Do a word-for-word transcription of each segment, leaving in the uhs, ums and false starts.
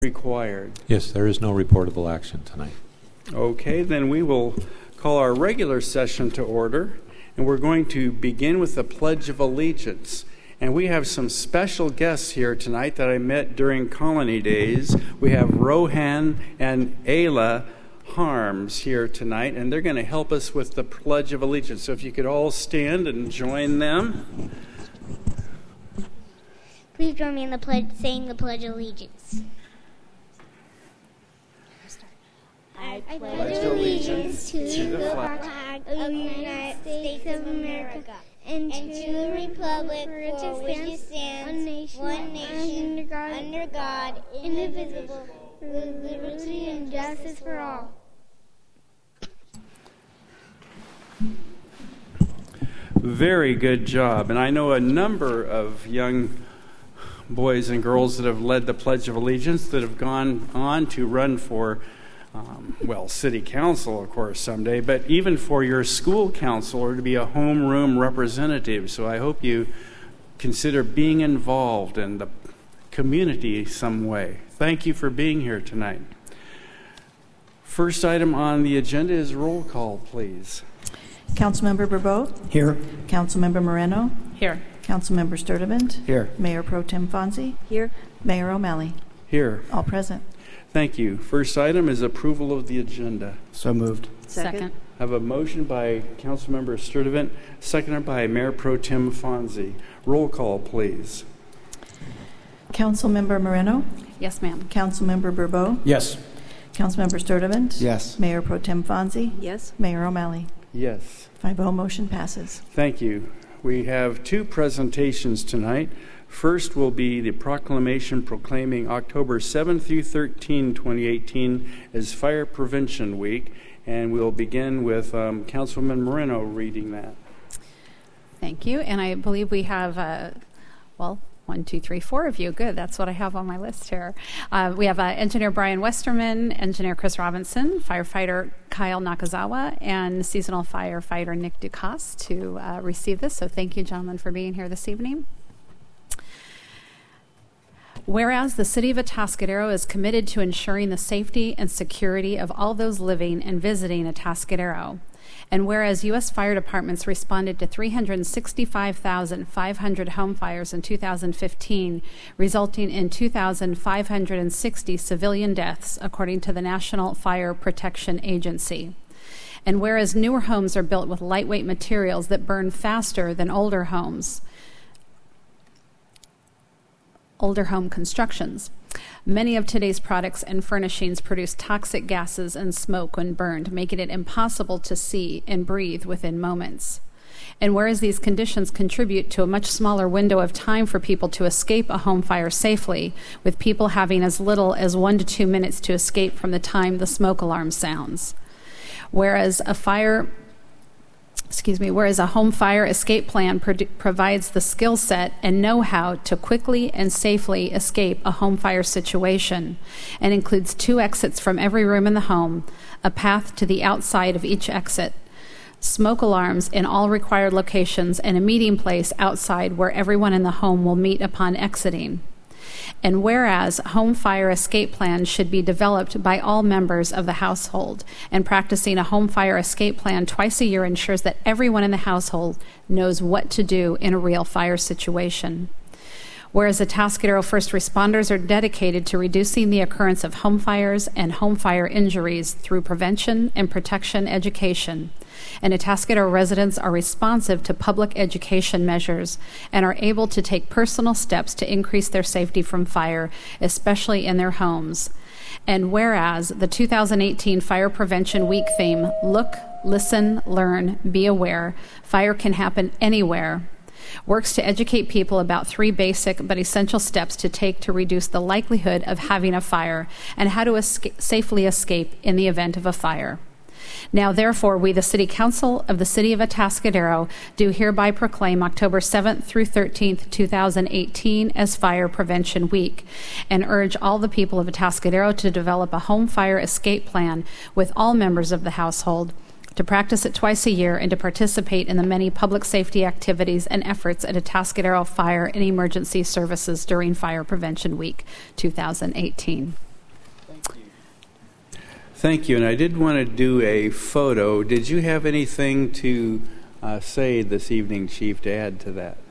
required? Yes, there is no reportable action tonight. Okay, then we will call our regular session to order, and we're going to begin with the Pledge of Allegiance. And we have some special guests here tonight that I met during Colony Days. We have Rohan and Ayla Harms here tonight, and they're going to help us with the Pledge of Allegiance. So if you could all stand and join them. Please join me in the pledge, saying the Pledge of Allegiance. I pledge allegiance to the flag of the United States of America and to the republic for which it stands, one nation, under God, indivisible, with liberty and justice for all. Very good job. And I know a number of young boys and girls that have led the Pledge of Allegiance that have gone on to run for Um, well, city council, of course, someday, but even for your school council or to be a homeroom representative. So I hope you consider being involved in the community some way. Thank you for being here tonight. First item on the agenda is roll call, please. Councilmember Bourbeau? Here. Councilmember Moreno? Here. Councilmember Sturdivant? Here. Mayor Pro Tem Fonzie? Here. Mayor O'Malley? Here. All present. Thank you. First item is approval of the agenda. So moved. Second. I have a motion by Councilmember Sturdivant, seconded by Mayor Pro Tem Fonzie. Roll call, please. Councilmember Moreno? Yes, ma'am. Councilmember Bourbeau? Yes. Councilmember Sturdivant? Yes. Mayor Pro Tem Fonzie? Yes. Mayor O'Malley? Yes. five oh motion passes. Thank you. We have two presentations tonight. First will be the proclamation proclaiming October seventh through thirteenth, twenty eighteen as Fire Prevention Week, and we'll begin with um, Councilman Moreno reading that. Thank you. And I believe we have, uh, well, one, two, three, four of you. Good. That's what I have on my list here. Uh, we have uh, Engineer Brian Westerman, Engineer Chris Robinson, Firefighter Kyle Nakazawa, and Seasonal Firefighter Nick Ducasse to uh, receive this. So thank you, gentlemen, for being here this evening. Whereas the City of Atascadero is committed to ensuring the safety and security of all those living and visiting Atascadero, and whereas U S fire departments responded to three hundred sixty-five thousand five hundred home fires in two thousand fifteen, resulting in two thousand five hundred sixty civilian deaths, according to the National Fire Protection Agency. And whereas newer homes are built with lightweight materials that burn faster than older homes, older home constructions. Many of today's products and furnishings produce toxic gases and smoke when burned, making it impossible to see and breathe within moments. And whereas these conditions contribute to a much smaller window of time for people to escape a home fire safely, with people having as little as one to two minutes to escape from the time the smoke alarm sounds. Whereas a fire Excuse me, whereas a home fire escape plan pro- provides the skill set and know-how to quickly and safely escape a home fire situation and includes two exits from every room in the home, a path to the outside of each exit, smoke alarms in all required locations, and a meeting place outside where everyone in the home will meet upon exiting. And whereas home fire escape plans should be developed by all members of the household, and practicing a home fire escape plan twice a year ensures that everyone in the household knows what to do in a real fire situation. Whereas Atascadero first responders are dedicated to reducing the occurrence of home fires and home fire injuries through prevention and protection education. And Atascadero residents are responsive to public education measures and are able to take personal steps to increase their safety from fire, especially in their homes. And whereas the two thousand eighteen Fire Prevention Week theme, Look, Listen, Learn, Be Aware, Fire Can Happen Anywhere, works to educate people about three basic but essential steps to take to reduce the likelihood of having a fire and how to escape, safely escape in the event of a fire. Now, therefore, we, the City Council of the City of Atascadero, do hereby proclaim October seventh through thirteenth, two thousand eighteen as Fire Prevention Week, and urge all the people of Atascadero to develop a home fire escape plan with all members of the household, to practice it twice a year, and to participate in the many public safety activities and efforts at Atascadero Fire and Emergency Services during Fire Prevention Week two thousand eighteen. Thank you. And I did want to do a photo. Did you have anything to uh, say this evening, Chief, to add to that?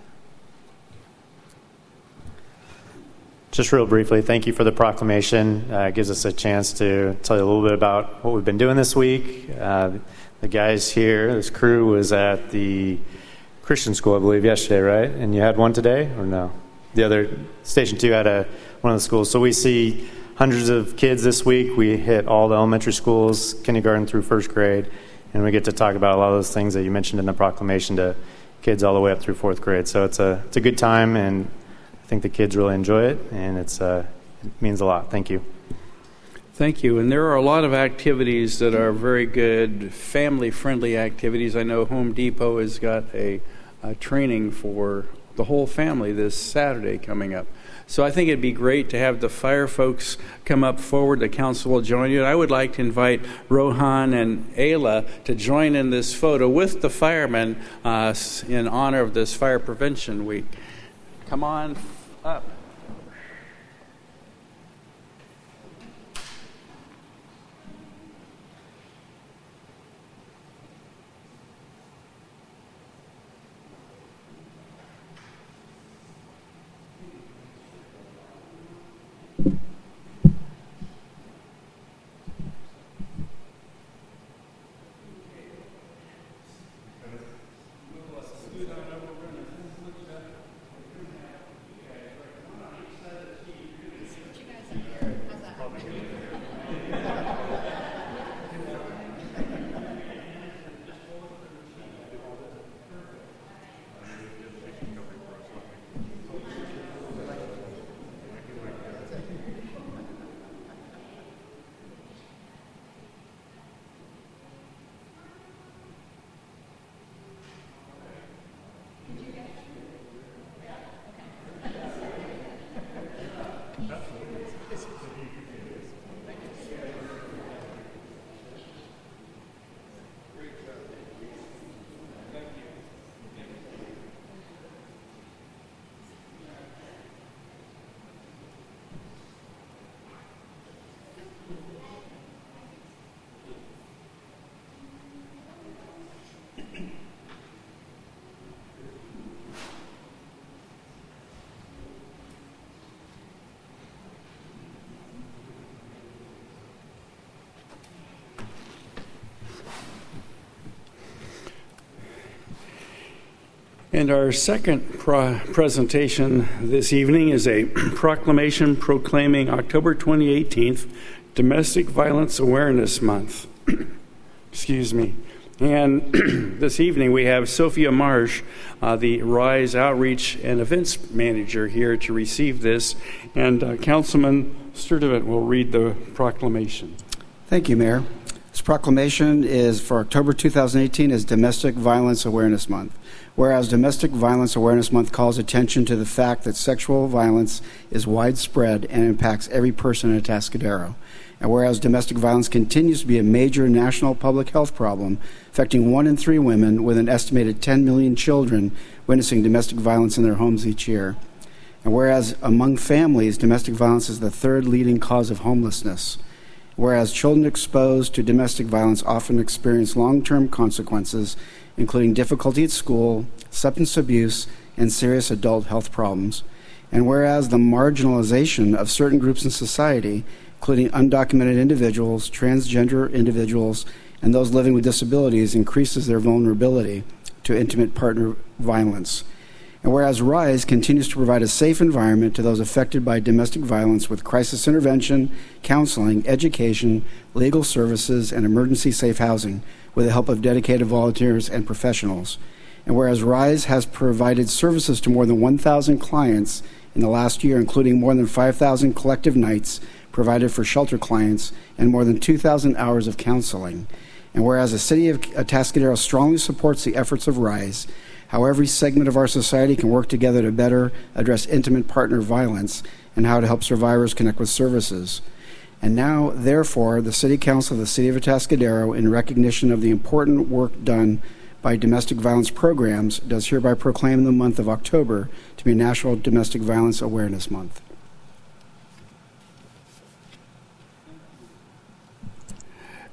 Just real briefly, thank you for the proclamation. Uh, it gives us a chance to tell you a little bit about what we've been doing this week. Uh, the guys here, this crew was at the Christian school, I believe, yesterday, right? And you had one today, or no? The other, Station two had a one of the schools. So we see hundreds of kids this week. We hit all the elementary schools, kindergarten through first grade, and we get to talk about a lot of those things that you mentioned in the proclamation to kids all the way up through fourth grade. So it's a it's a good time, and I think the kids really enjoy it, and it's uh, it means a lot. Thank you. Thank you. And there are a lot of activities that are very good, family-friendly activities. I know Home Depot has got a, a training for the whole family this Saturday coming up. So I think it'd be great to have the fire folks come up forward. The council will join you. And I would like to invite Rohan and Ayla to join in this photo with the firemen uh, in honor of this Fire Prevention Week. Come on up. And our second pro- presentation this evening is a proclamation proclaiming October twenty-eighth Domestic Violence Awareness Month. Excuse me. And this evening we have Sophia Marsh, uh, the RISE Outreach and Events Manager, here to receive this. And uh, Councilman Sturdivant will read the proclamation. Thank you, Mayor. This proclamation is for October two thousand eighteen is Domestic Violence Awareness Month. Whereas Domestic Violence Awareness Month calls attention to the fact that sexual violence is widespread and impacts every person in Atascadero. And whereas domestic violence continues to be a major national public health problem, affecting one in three women, with an estimated ten million children witnessing domestic violence in their homes each year. And whereas among families, domestic violence is the third leading cause of homelessness. Whereas children exposed to domestic violence often experience long-term consequences, including difficulty at school, substance abuse, and serious adult health problems. And whereas the marginalization of certain groups in society, including undocumented individuals, transgender individuals, and those living with disabilities, increases their vulnerability to intimate partner violence. And whereas RISE continues to provide a safe environment to those affected by domestic violence with crisis intervention, counseling, education, legal services, and emergency safe housing with the help of dedicated volunteers and professionals. And whereas RISE has provided services to more than one thousand clients in the last year, including more than five thousand collective nights provided for shelter clients and more than two thousand hours of counseling. And whereas the City of Atascadero strongly supports the efforts of RISE, how every segment of our society can work together to better address intimate partner violence and how to help survivors connect with services. And now, therefore, the City Council of the City of Atascadero, in recognition of the important work done by domestic violence programs, does hereby proclaim the month of October to be National Domestic Violence Awareness Month.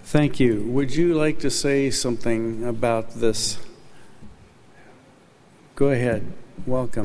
Thank you. Would you like to say something about this? Go ahead. Welcome.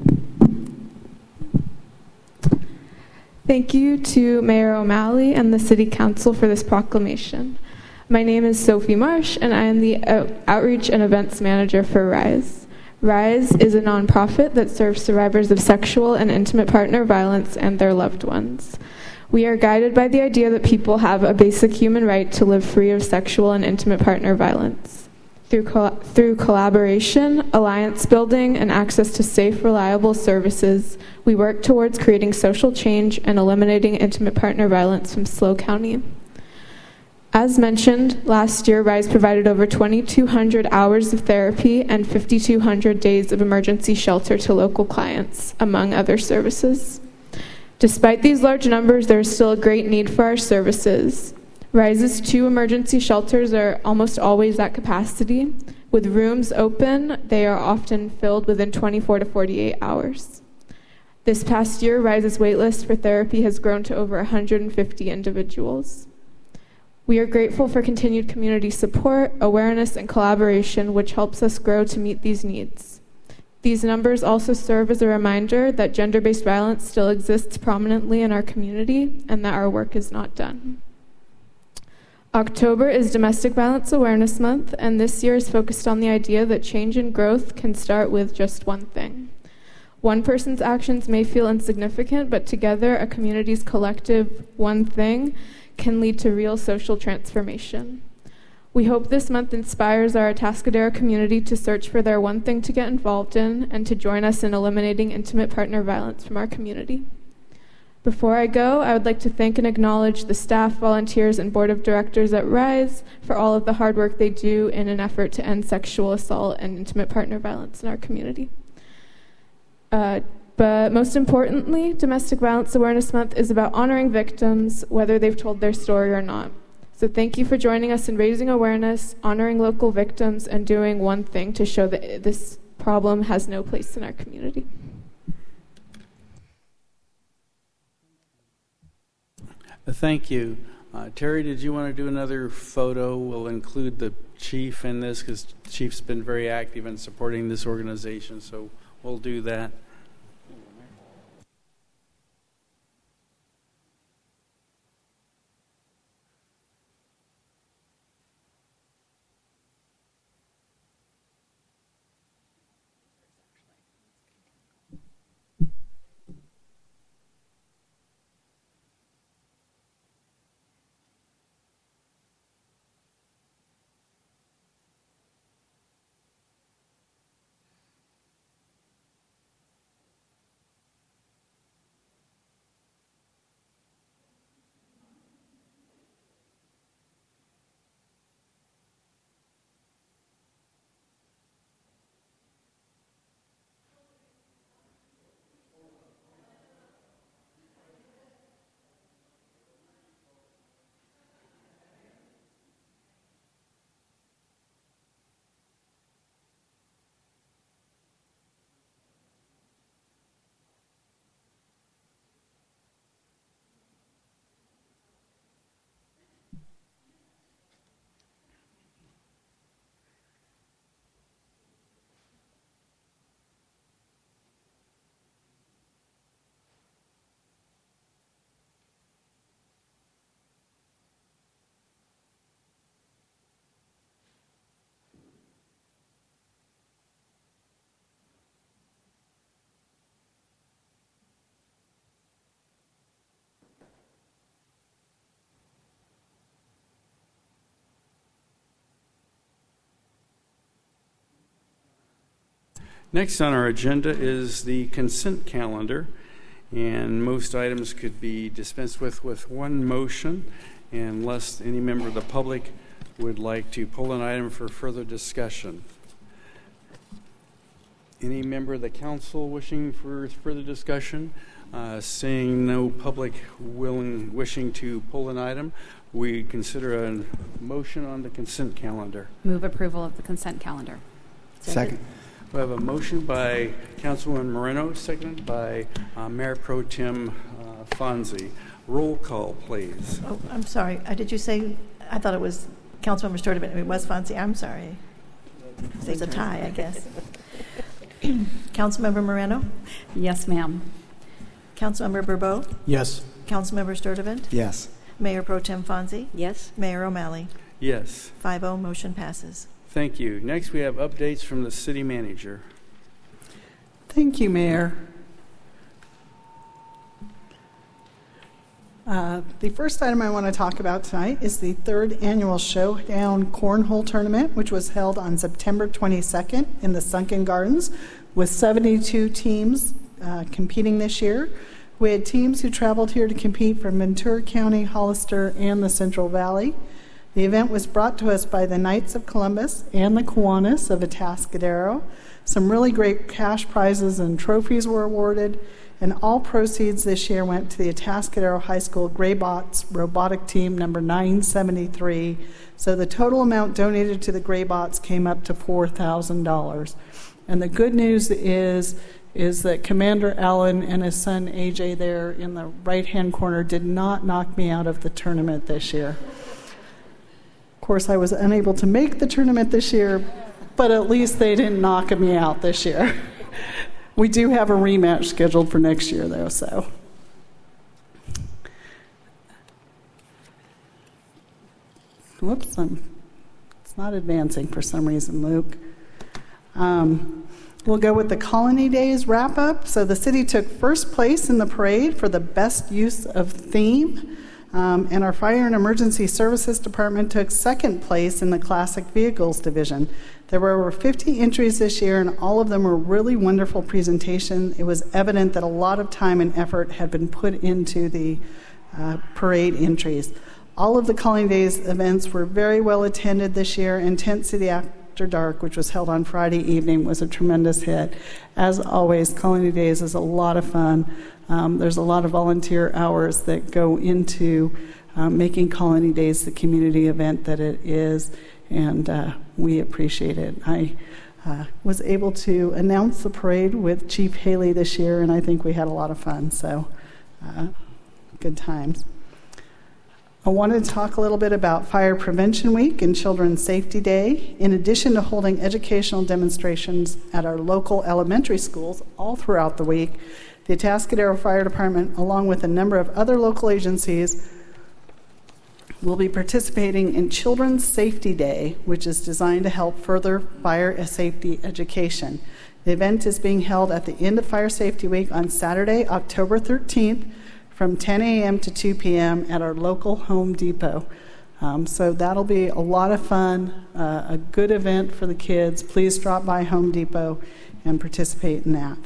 Thank you to Mayor O'Malley and the City Council for this proclamation. My name is Sophie Marsh, and I am the Out- Outreach and Events Manager for RISE. RISE is a nonprofit that serves survivors of sexual and intimate partner violence and their loved ones. We are guided by the idea that people have a basic human right to live free of sexual and intimate partner violence. Through, co- through collaboration, alliance building, and access to safe, reliable services, we work towards creating social change and eliminating intimate partner violence from SLO County. As mentioned, last year, RISE provided over twenty-two hundred hours of therapy and fifty-two hundred days of emergency shelter to local clients, among other services. Despite these large numbers, there is still a great need for our services. RISE's two emergency shelters are almost always at capacity. With rooms open, they are often filled within twenty-four to forty-eight hours. This past year, RISE's waitlist for therapy has grown to over one hundred fifty individuals. We are grateful for continued community support, awareness, and collaboration, which helps us grow to meet these needs. These numbers also serve as a reminder that gender-based violence still exists prominently in our community and that our work is not done. October is Domestic Violence Awareness Month, and this year is focused on the idea that change and growth can start with just one thing. One person's actions may feel insignificant, but together, a community's collective one thing can lead to real social transformation. We hope this month inspires our Atascadero community to search for their one thing to get involved in and to join us in eliminating intimate partner violence from our community. Before I go, I would like to thank and acknowledge the staff, volunteers, and board of directors at RISE for all of the hard work they do in an effort to end sexual assault and intimate partner violence in our community. Uh, but most importantly, Domestic Violence Awareness Month is about honoring victims, whether they've told their story or not. So thank you for joining us in raising awareness, honoring local victims, and doing one thing to show that this problem has no place in our community. Thank you. Uh, Terry, did you want to do another photo? We'll include the chief in this because the chief's been very active in supporting this organization, so we'll do that. Next on our agenda is the consent calendar, and most items could be dispensed with with one motion unless any member of the public would like to pull an item for further discussion. Any member of the council wishing for further discussion? Uh, seeing no public willing wishing to pull an item, we consider a motion on the consent calendar. Move approval of the consent calendar. Second. We have a motion by Councilwoman Moreno, seconded by uh, Mayor Pro Tem uh, Fonzie. Roll call, please. Oh, I'm sorry. Uh, did you say I thought it was Councilmember Sturdivant. It was Fonzie. I'm sorry. It was a tie, I guess. Councilmember Moreno? Yes, ma'am. Councilmember Bourbeau? Yes. Councilmember Sturdivant? Yes. Mayor Pro Tem Fonzie? Yes. Mayor O'Malley? Yes. five oh, motion passes. Thank you. Next, we have updates from the city manager. Thank you, Mayor. Uh, the first item I want to talk about tonight is the third annual Showdown Cornhole Tournament, which was held on September twenty-second in the Sunken Gardens with seventy-two teams uh, competing this year. We had teams who traveled here to compete from Ventura County, Hollister, and the Central Valley. The event was brought to us by the Knights of Columbus and the Kiwanis of Atascadero. Some really great cash prizes and trophies were awarded, and all proceeds this year went to the Atascadero High School Greybots robotic team number nine seventy-three. So the total amount donated to the Greybots came up to four thousand dollars. And the good news is, is that Commander Allen and his son A J there in the right-hand corner did not knock me out of the tournament this year. Of course, I was unable to make the tournament this year, but at least they didn't knock me out this year. We do have a rematch scheduled for next year, though, so. Whoops, I'm, it's not advancing for some reason, Luke. Um, we'll go with the Colony Days wrap-up. So the city took first place in the parade for the best use of theme. Um, and our Fire and Emergency Services Department took second place in the Classic Vehicles Division. There were over fifty entries this year, and all of them were really wonderful presentations. It was evident that a lot of time and effort had been put into the uh, parade entries. All of the Colony Days events were very well attended this year, and Tent City After Dark, which was held on Friday evening, was a tremendous hit. As always, Colony Days is a lot of fun. Um, there's a lot of volunteer hours that go into um, making Colony Days the community event that it is, and uh, we appreciate it. I uh, was able to announce the parade with Chief Haley this year, and I think we had a lot of fun, so uh, good times. I wanted to talk a little bit about Fire Prevention Week and Children's Safety Day. In addition to holding educational demonstrations at our local elementary schools all throughout the week, the Atascadero Fire Department, along with a number of other local agencies, will be participating in Children's Safety Day, which is designed to help further fire safety education. The event is being held at the end of Fire Safety Week on Saturday, October thirteenth, from ten a.m. to two p.m. at our local Home Depot. Um, so that'll be a lot of fun, uh, a good event for the kids. Please drop by Home Depot and participate in that.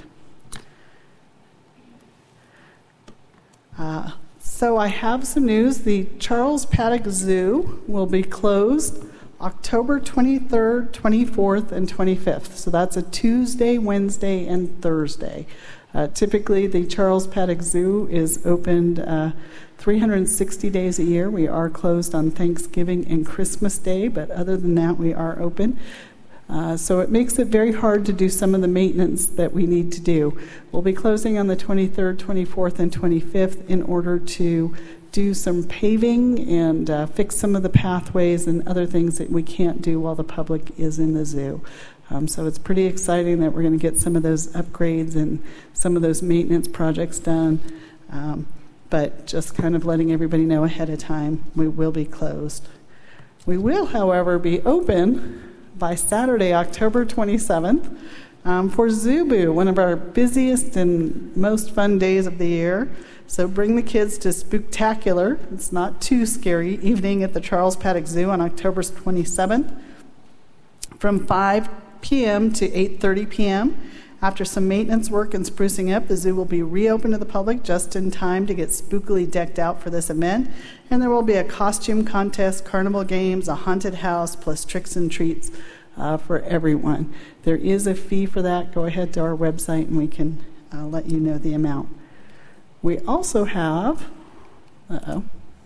Uh, so I have some news. The Charles Paddock Zoo will be closed October twenty-third, twenty-fourth, and twenty-fifth. So that's a Tuesday, Wednesday, and Thursday. Uh, typically, the Charles Paddock Zoo is opened uh, three hundred sixty days a year. We are closed on Thanksgiving and Christmas Day, but other than that, we are open. Uh, so it makes it very hard to do some of the maintenance that we need to do. We'll be closing on the twenty-third, twenty-fourth, and twenty-fifth in order to do some paving and uh, fix some of the pathways and other things that we can't do while the public is in the zoo. Um, so it's pretty exciting that we're going to get some of those upgrades and some of those maintenance projects done. Um, but just kind of letting everybody know ahead of time, we will be closed. We will, however, be open by Saturday, October twenty-seventh, um, for Zubu, one of our busiest and most fun days of the year. So bring the kids to Spooktacular. It's not too scary evening at the Charles Paddock Zoo on October twenty-seventh from five p.m. to eight thirty p.m. After some maintenance work and sprucing up, the zoo will be reopened to the public just in time to get spookily decked out for this event. And there will be a costume contest, carnival games, a haunted house, plus tricks and treats uh, for everyone. There is a fee for that. Go ahead to our website and we can uh, let you know the amount. We also have, uh-oh,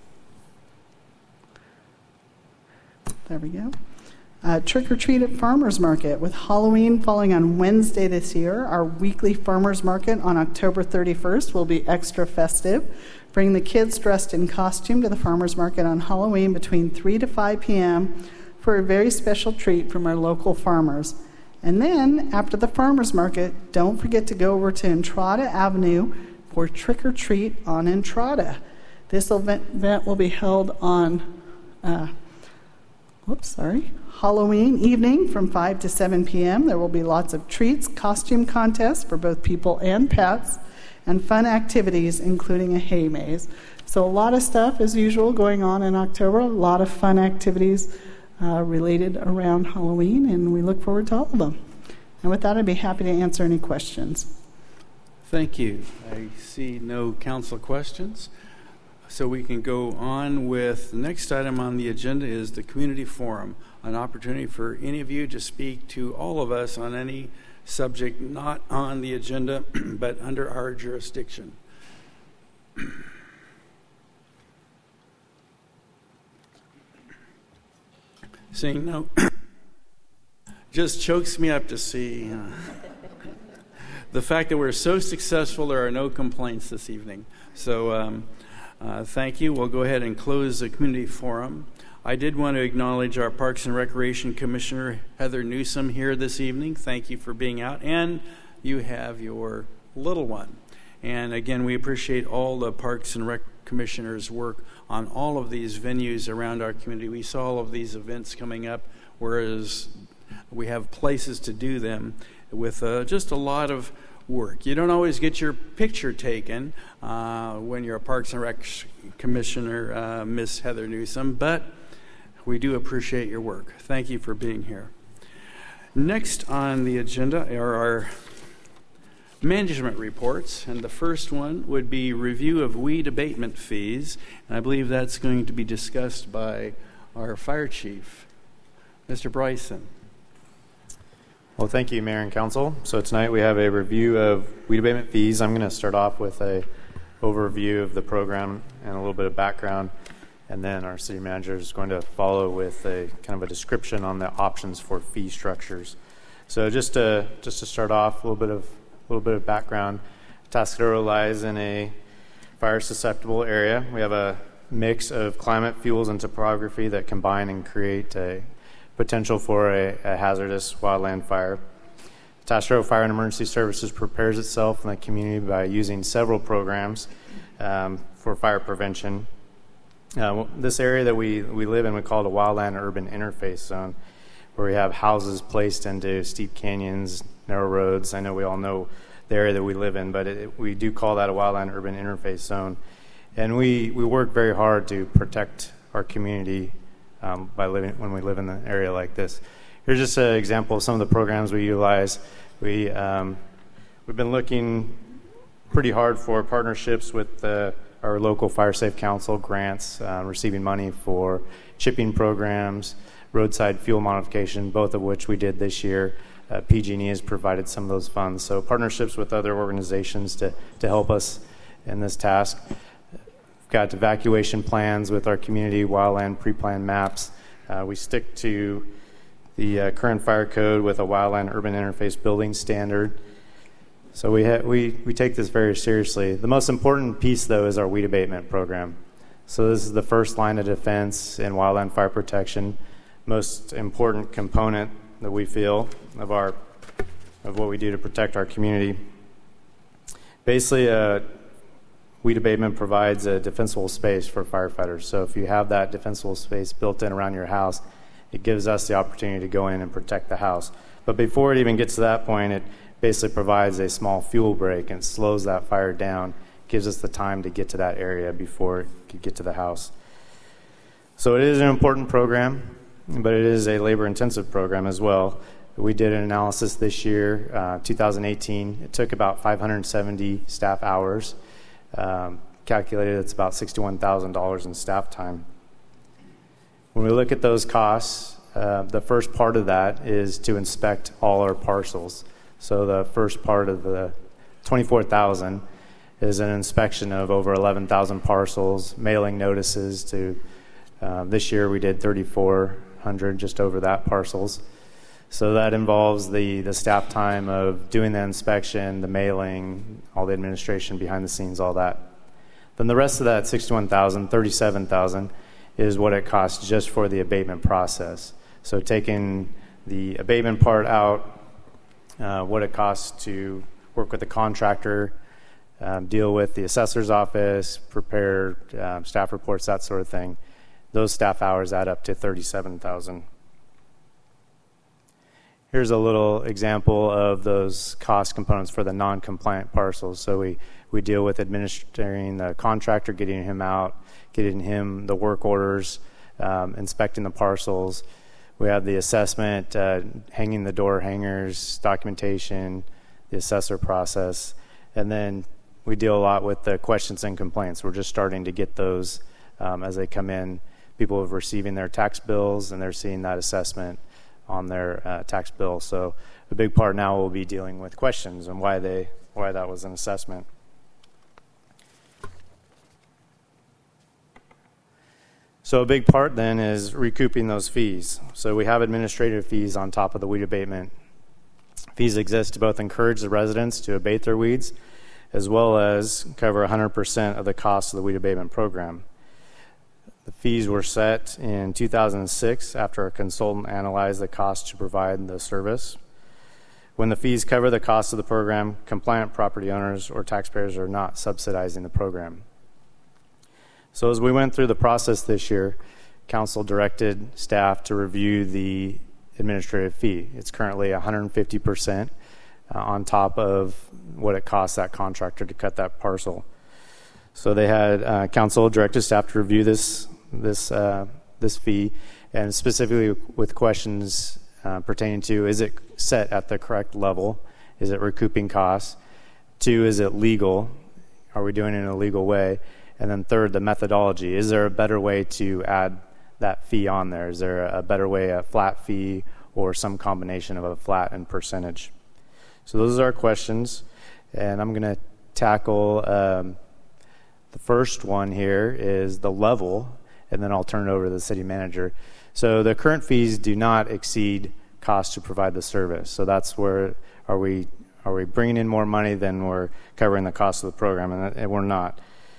there we go. Uh, Trick or Treat at Farmers Market. With Halloween falling on Wednesday this year, our weekly Farmers Market on October thirty-first will be extra festive. Bring the kids dressed in costume to the farmers market on Halloween between three to five p.m. for a very special treat from our local farmers. And then, after the farmers market, don't forget to go over to Entrada Avenue for Trick or Treat on Entrada. This event will be held on, uh, whoops, sorry, Halloween evening from five to seven p.m. There will be lots of treats, costume contests for both people and pets, and fun activities, including a hay maze. So a lot of stuff, as usual, going on in October, a lot of fun activities uh, related around Halloween, and we look forward to all of them. And with that, I'd be happy to answer any questions. Thank you. I see no council questions. So we can go on with the next item on the agenda is the community forum, an opportunity for any of you to speak to all of us on any subject not on the agenda but under our jurisdiction. Seeing no, just chokes me up to see uh, the fact that we're so successful. There are no complaints this evening. So um, uh, thank you. We'll go ahead and close the community forum. I did want to acknowledge our Parks and Recreation Commissioner, Heather Newsom, here this evening. Thank you for being out. And you have your little one. And again, we appreciate all the Parks and Rec Commissioners' work on all of these venues around our community. We saw all of these events coming up, whereas we have places to do them with uh, just a lot of work. You don't always get your picture taken uh, when you're a Parks and Rec Commissioner, uh, Miss Heather Newsom, but we do appreciate your work. Thank you for being here. Next on the agenda are our management reports, and the first one would be review of weed abatement fees, and I believe that's going to be discussed by our fire chief, Mister Bryson. Well, thank you, Mayor and Council. So tonight we have a review of weed abatement fees. I'm going to start off with a overview of the program and a little bit of background. And then our city manager is going to follow with a kind of a description on the options for fee structures. So just to just to start off, a little bit of a little bit of background. Atascadero lies in a fire susceptible area. We have a mix of climate, fuels, and topography that combine and create a potential for a, a hazardous wildland fire. Atascadero Fire and Emergency Services prepares itself in the community by using several programs um, for fire prevention. Uh, this area that we, we live in, we call it a wildland urban interface zone, where we have houses placed into steep canyons, narrow roads. I know we all know the area that we live in, but it, we do call that a wildland urban interface zone. And we, we work very hard to protect our community um, by living when we live in an area like this. Here's just an example of some of the programs we utilize. We, um, we've been looking pretty hard for partnerships with the our local Fire Safe Council, grants, uh, receiving money for chipping programs, roadside fuel modification, both of which we did this year. Uh, P G and E has provided some of those funds. So partnerships with other organizations to, to help us in this task. We've got evacuation plans with our community, wildland pre-planned maps. Uh, we stick to the uh, current fire code with a wildland urban interface building standard. So we, ha- we we take this very seriously. The most important piece, though, is our weed abatement program. So this is the first line of defense in wildland fire protection, most important component that we feel of our of what we do to protect our community. Basically, uh, weed abatement provides a defensible space for firefighters. So if you have that defensible space built in around your house, it gives us the opportunity to go in and protect the house. But before it even gets to that point, it basically provides a small fuel break and slows that fire down, gives us the time to get to that area before it could get to the house. So it is an important program, but it is a labor-intensive program as well. We did an analysis this year, uh, two thousand eighteen. It took about five hundred seventy staff hours. Um, calculated, it's about sixty-one thousand dollars in staff time. When we look at those costs, uh, the first part of that is to inspect all our parcels. So the first part of the twenty-four thousand dollars is an inspection of over eleven thousand parcels, mailing notices to, uh, this year we did thirty-four hundred, just over that parcels. So that involves the, the staff time of doing the inspection, the mailing, all the administration behind the scenes, all that. Then the rest of that sixty-one thousand dollars, thirty-seven thousand dollars is what it costs just for the abatement process. So taking the abatement part out, uh, what it costs to work with the contractor, um, deal with the assessor's office, prepare um, staff reports, that sort of thing. Those staff hours add up to thirty-seven thousand dollars. Here's a little example of those cost components for the non-compliant parcels. So we, we deal with administering the contractor, getting him out, getting him the work orders, um, inspecting the parcels. We have the assessment, uh, hanging the door hangers, documentation, the assessor process. And then we deal a lot with the questions and complaints. We're just starting to get those um, as they come in. People are receiving their tax bills and they're seeing that assessment on their uh, tax bill. So a big part now will be dealing with questions and why they why that was an assessment. So a big part then is recouping those fees. So we have administrative fees on top of the weed abatement. Fees exist to both encourage the residents to abate their weeds as well as cover one hundred percent of the cost of the weed abatement program. The fees were set in two thousand six after a consultant analyzed the cost to provide the service. When the fees cover the cost of the program, compliant property owners or taxpayers are not subsidizing the program. So as we went through the process this year, council directed staff to review the administrative fee. It's currently one hundred fifty percent uh, on top of what it costs that contractor to cut that parcel. So they had uh, council directed staff to review this this uh, this fee, and specifically with questions uh, pertaining to: is it set at the correct level? Is it recouping costs? Two, is it legal? Are we doing it in a legal way? And then third, the methodology. Is there a better way to add that fee on there? Is there a better way, a flat fee or some combination of a flat and percentage? So those are our questions, and I'm going to tackle um, the first one here is the level, and then I'll turn it over to the city manager. So the current fees do not exceed cost to provide the service. So that's where are we are we bringing in more money than we're covering the cost of the program, and, and we're not.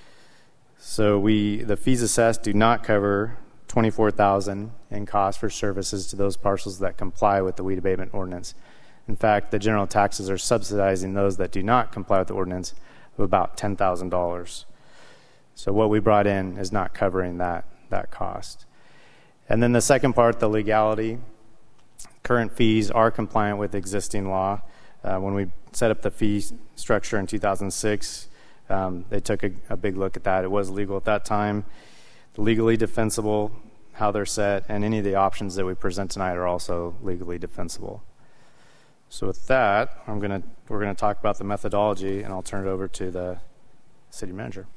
So we the fees assessed do not cover twenty-four thousand dollars in cost for services to those parcels that comply with the weed abatement ordinance. In fact, the general taxes are subsidizing those that do not comply with the ordinance of about ten thousand dollars. So what we brought in is not covering that that cost. And then the second part, the legality. Current fees are compliant with existing law. Uh, when we set up the fee structure in two thousand six, um, they took a, a big look at that. It was legal at that time. Legally defensible, how they're set, and any of the options that we present tonight are also legally defensible. So with that, I'm gonna we're gonna talk about the methodology, and I'll turn it over to the city manager.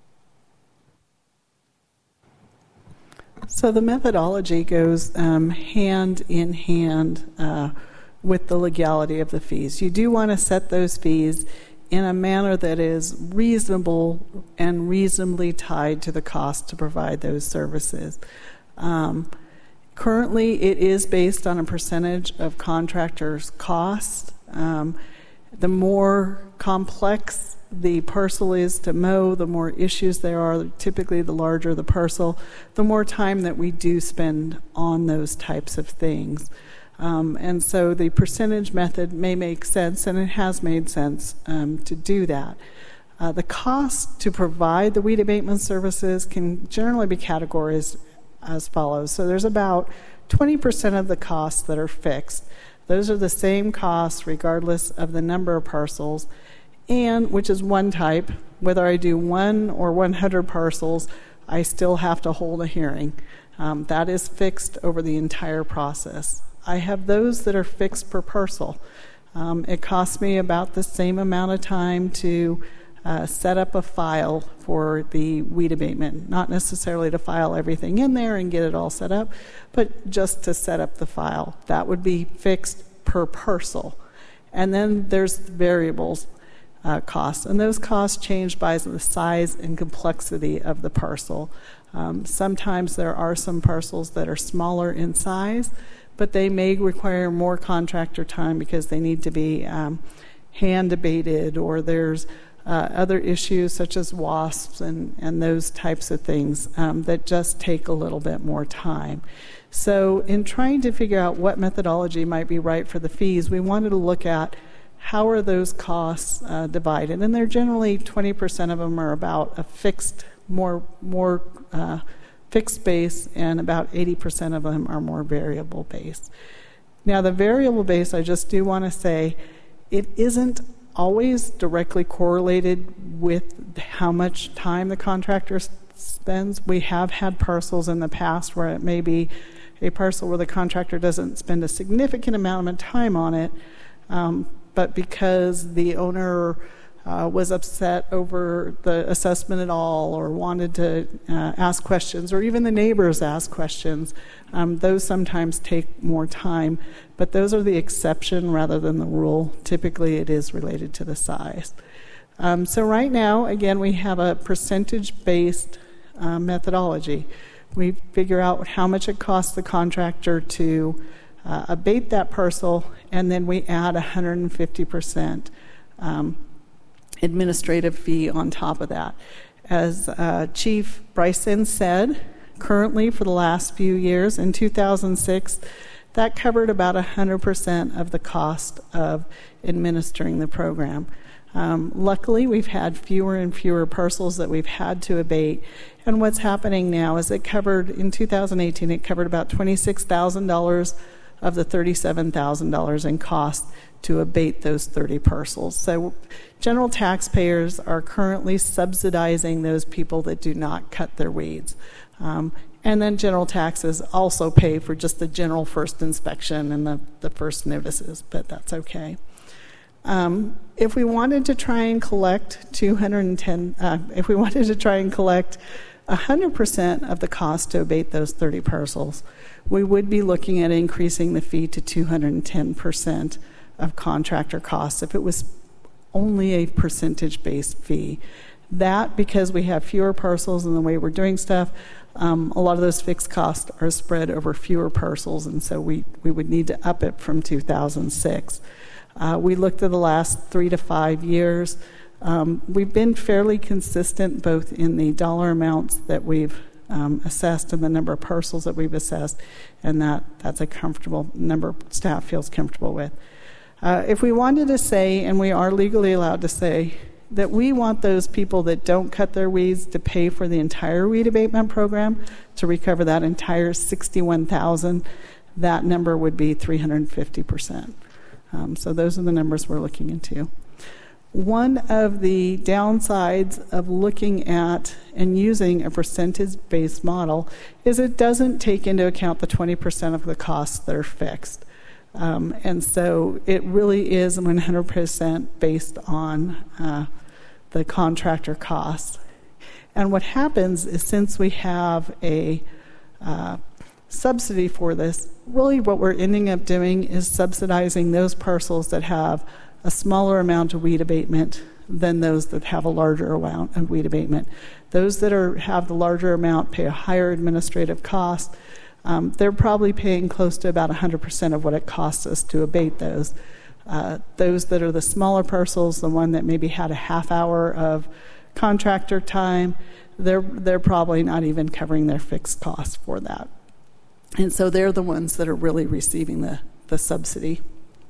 So the methodology goes um, hand in hand uh, with the legality of the fees. You do want to set those fees in a manner that is reasonable and reasonably tied to the cost to provide those services. Um, currently, it is based on a percentage of contractors' cost. Um, the more complex the parcel is to mow, the more issues there are, typically the larger the parcel, the more time that we do spend on those types of things. Um, and so the percentage method may make sense, and it has made sense um, to do that. Uh, the cost to provide the weed abatement services can generally be categorized as follows. So there's about twenty percent of the costs that are fixed. Those are the same costs regardless of the number of parcels, and which is one type. Whether I do one or one hundred parcels, I still have to hold a hearing. Um, that is fixed over the entire process. I have those that are fixed per parcel. Um, it costs me about the same amount of time to uh, set up a file for the weed abatement, not necessarily to file everything in there and get it all set up, but just to set up the file. That would be fixed per parcel. And then there's variables. Uh, costs, and those costs change by the size and complexity of the parcel. Um, sometimes there are some parcels that are smaller in size, but they may require more contractor time because they need to be um, hand abated, or there's uh, other issues such as WASPs and, and those types of things um, that just take a little bit more time. So in trying to figure out what methodology might be right for the fees, we wanted to look at how are those costs uh, divided. And they're generally twenty percent of them are about a fixed, more, more uh, fixed base, and about eighty percent of them are more variable base. Now, the variable base, I just do want to say, it isn't always directly correlated with how much time the contractor s- spends. We have had parcels in the past where it may be a parcel where the contractor doesn't spend a significant amount of time on it, um, but because the owner uh, was upset over the assessment at all, or wanted to uh, ask questions, or even the neighbors ask questions, um, those sometimes take more time. But those are the exception rather than the rule. Typically, it is related to the size. Um, so right now, again, we have a percentage-based uh, methodology. We figure out how much it costs the contractor to uh, abate that parcel, and then we add one hundred fifty percent um, administrative fee on top of that. As uh, Chief Bryson said, currently for the last few years, in two thousand six, that covered about one hundred percent of the cost of administering the program. Um, luckily, we've had fewer and fewer parcels that we've had to abate. And what's happening now is it covered, in two thousand eighteen, it covered about twenty-six thousand dollars of the thirty-seven thousand dollars in cost to abate those thirty parcels. So general taxpayers are currently subsidizing those people that do not cut their weeds. Um, and then general taxes also pay for just the general first inspection and the, the first notices, but that's okay. Um, if we wanted to try and collect two hundred ten, uh, if we wanted to try and collect one hundred percent of the cost to abate those thirty parcels, we would be looking at increasing the fee to two hundred ten percent of contractor costs if it was only a percentage-based fee. That, because we have fewer parcels in the way we're doing stuff, um, a lot of those fixed costs are spread over fewer parcels, and so we, we would need to up it from two thousand six. Uh, we looked at the last three to five years. Um, we've been fairly consistent both in the dollar amounts that we've um, assessed and the number of parcels that we've assessed, and that, that's a comfortable number staff feels comfortable with. Uh, if we wanted to say, and we are legally allowed to say, that we want those people that don't cut their weeds to pay for the entire weed abatement program to recover that entire sixty-one thousand dollars, that number would be three hundred fifty percent. Um, so those are the numbers we're looking into. One of the downsides of looking at and using a percentage-based model is it doesn't take into account the twenty percent of the costs that are fixed. Um, and so it really is one hundred percent based on uh, the contractor costs. And what happens is, since we have a uh, subsidy for this, really what we're ending up doing is subsidizing those parcels that have a smaller amount of weed abatement than those that have a larger amount of weed abatement. Those that are have the larger amount pay a higher administrative cost. Um, they're probably paying close to about one hundred percent of what it costs us to abate those. Uh, those that are the smaller parcels, the one that maybe had a half hour of contractor time, they're they're probably not even covering their fixed costs for that. And so they're the ones that are really receiving the, the subsidy.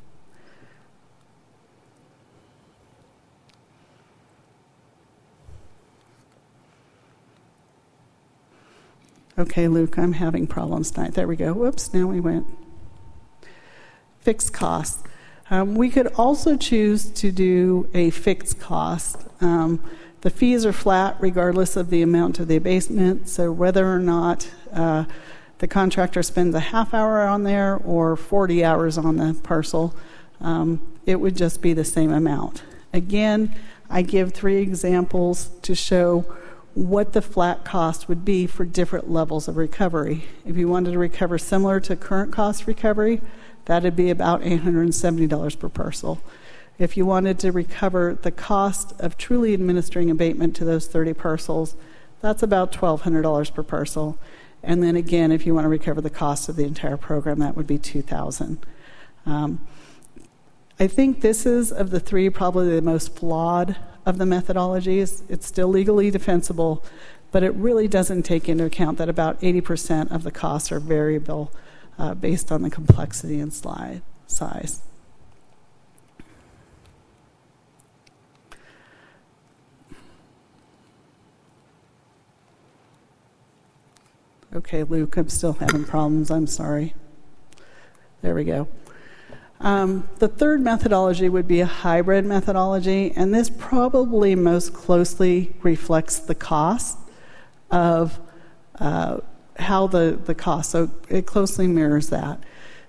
Okay, Luke, I'm having problems tonight. There we go. Whoops, now we went. Fixed costs. Um, we could also choose to do a fixed cost. Um, the fees are flat regardless of the amount of the abasement, so whether or not uh, the contractor spends a half hour on there or forty hours on the parcel, um, it would just be the same amount. Again, I give three examples to show what the flat cost would be for different levels of recovery. If you wanted to recover similar to current cost recovery, that'd be about eight hundred seventy dollars per parcel. If you wanted to recover the cost of truly administering abatement to those thirty parcels, that's about twelve hundred dollars per parcel. And then again, if you want to recover the cost of the entire program, that would be two thousand dollars. Um, I think this is, of the three, probably the most flawed of the methodologies. It's still legally defensible, but it really doesn't take into account that about eighty percent of the costs are variable uh, based on the complexity and slide size. Okay, Luke, I'm still having problems. I'm sorry. There we go. Um, the third methodology would be a hybrid methodology, and this probably most closely reflects the cost of uh, how the, the cost, so it closely mirrors that.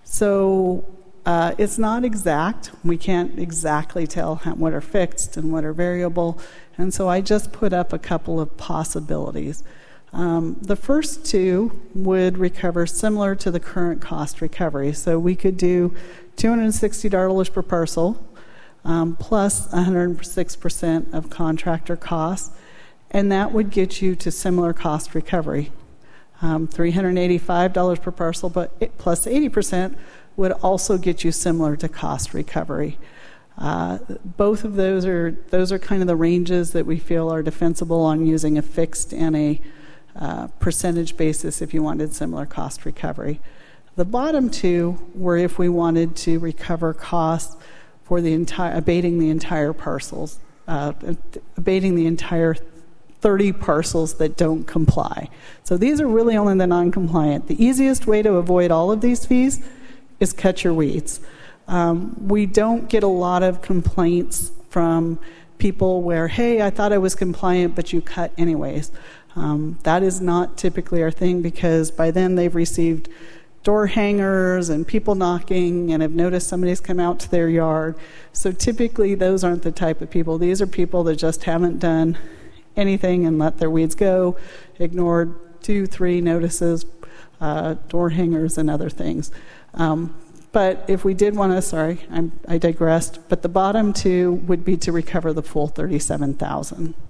So uh, it's not exact. We can't exactly tell how, what are fixed and what are variable, and so I just put up a couple of possibilities. Um, the first two would recover similar to the current cost recovery. So we could do two hundred sixty dollars per parcel um, plus one hundred six percent of contractor costs, and that would get you to similar cost recovery. Um, three hundred eighty-five dollars per parcel, but it, plus eighty percent would also get you similar to cost recovery. Uh, both of those are those are kind of the ranges that we feel are defensible on using a fixed and a Uh, percentage basis if you wanted similar cost recovery. The bottom two were if we wanted to recover costs for the entire, abating the entire parcels, uh, abating the entire thirty parcels that don't comply. So these are really only the non-compliant. The easiest way to avoid all of these fees is cut your weeds. Um, we don't get a lot of complaints from people where, hey, I thought I was compliant, but you cut anyways. Um, that is not typically our thing, because by then they've received door hangers and people knocking and have noticed somebody's come out to their yard. So typically those aren't the type of people. These are people that just haven't done anything and let their weeds go, ignored two, three notices, uh, door hangers and other things. Um, but if we did want to, sorry, I'm, I digressed, but the bottom two would be to recover the full thirty-seven thousand dollars.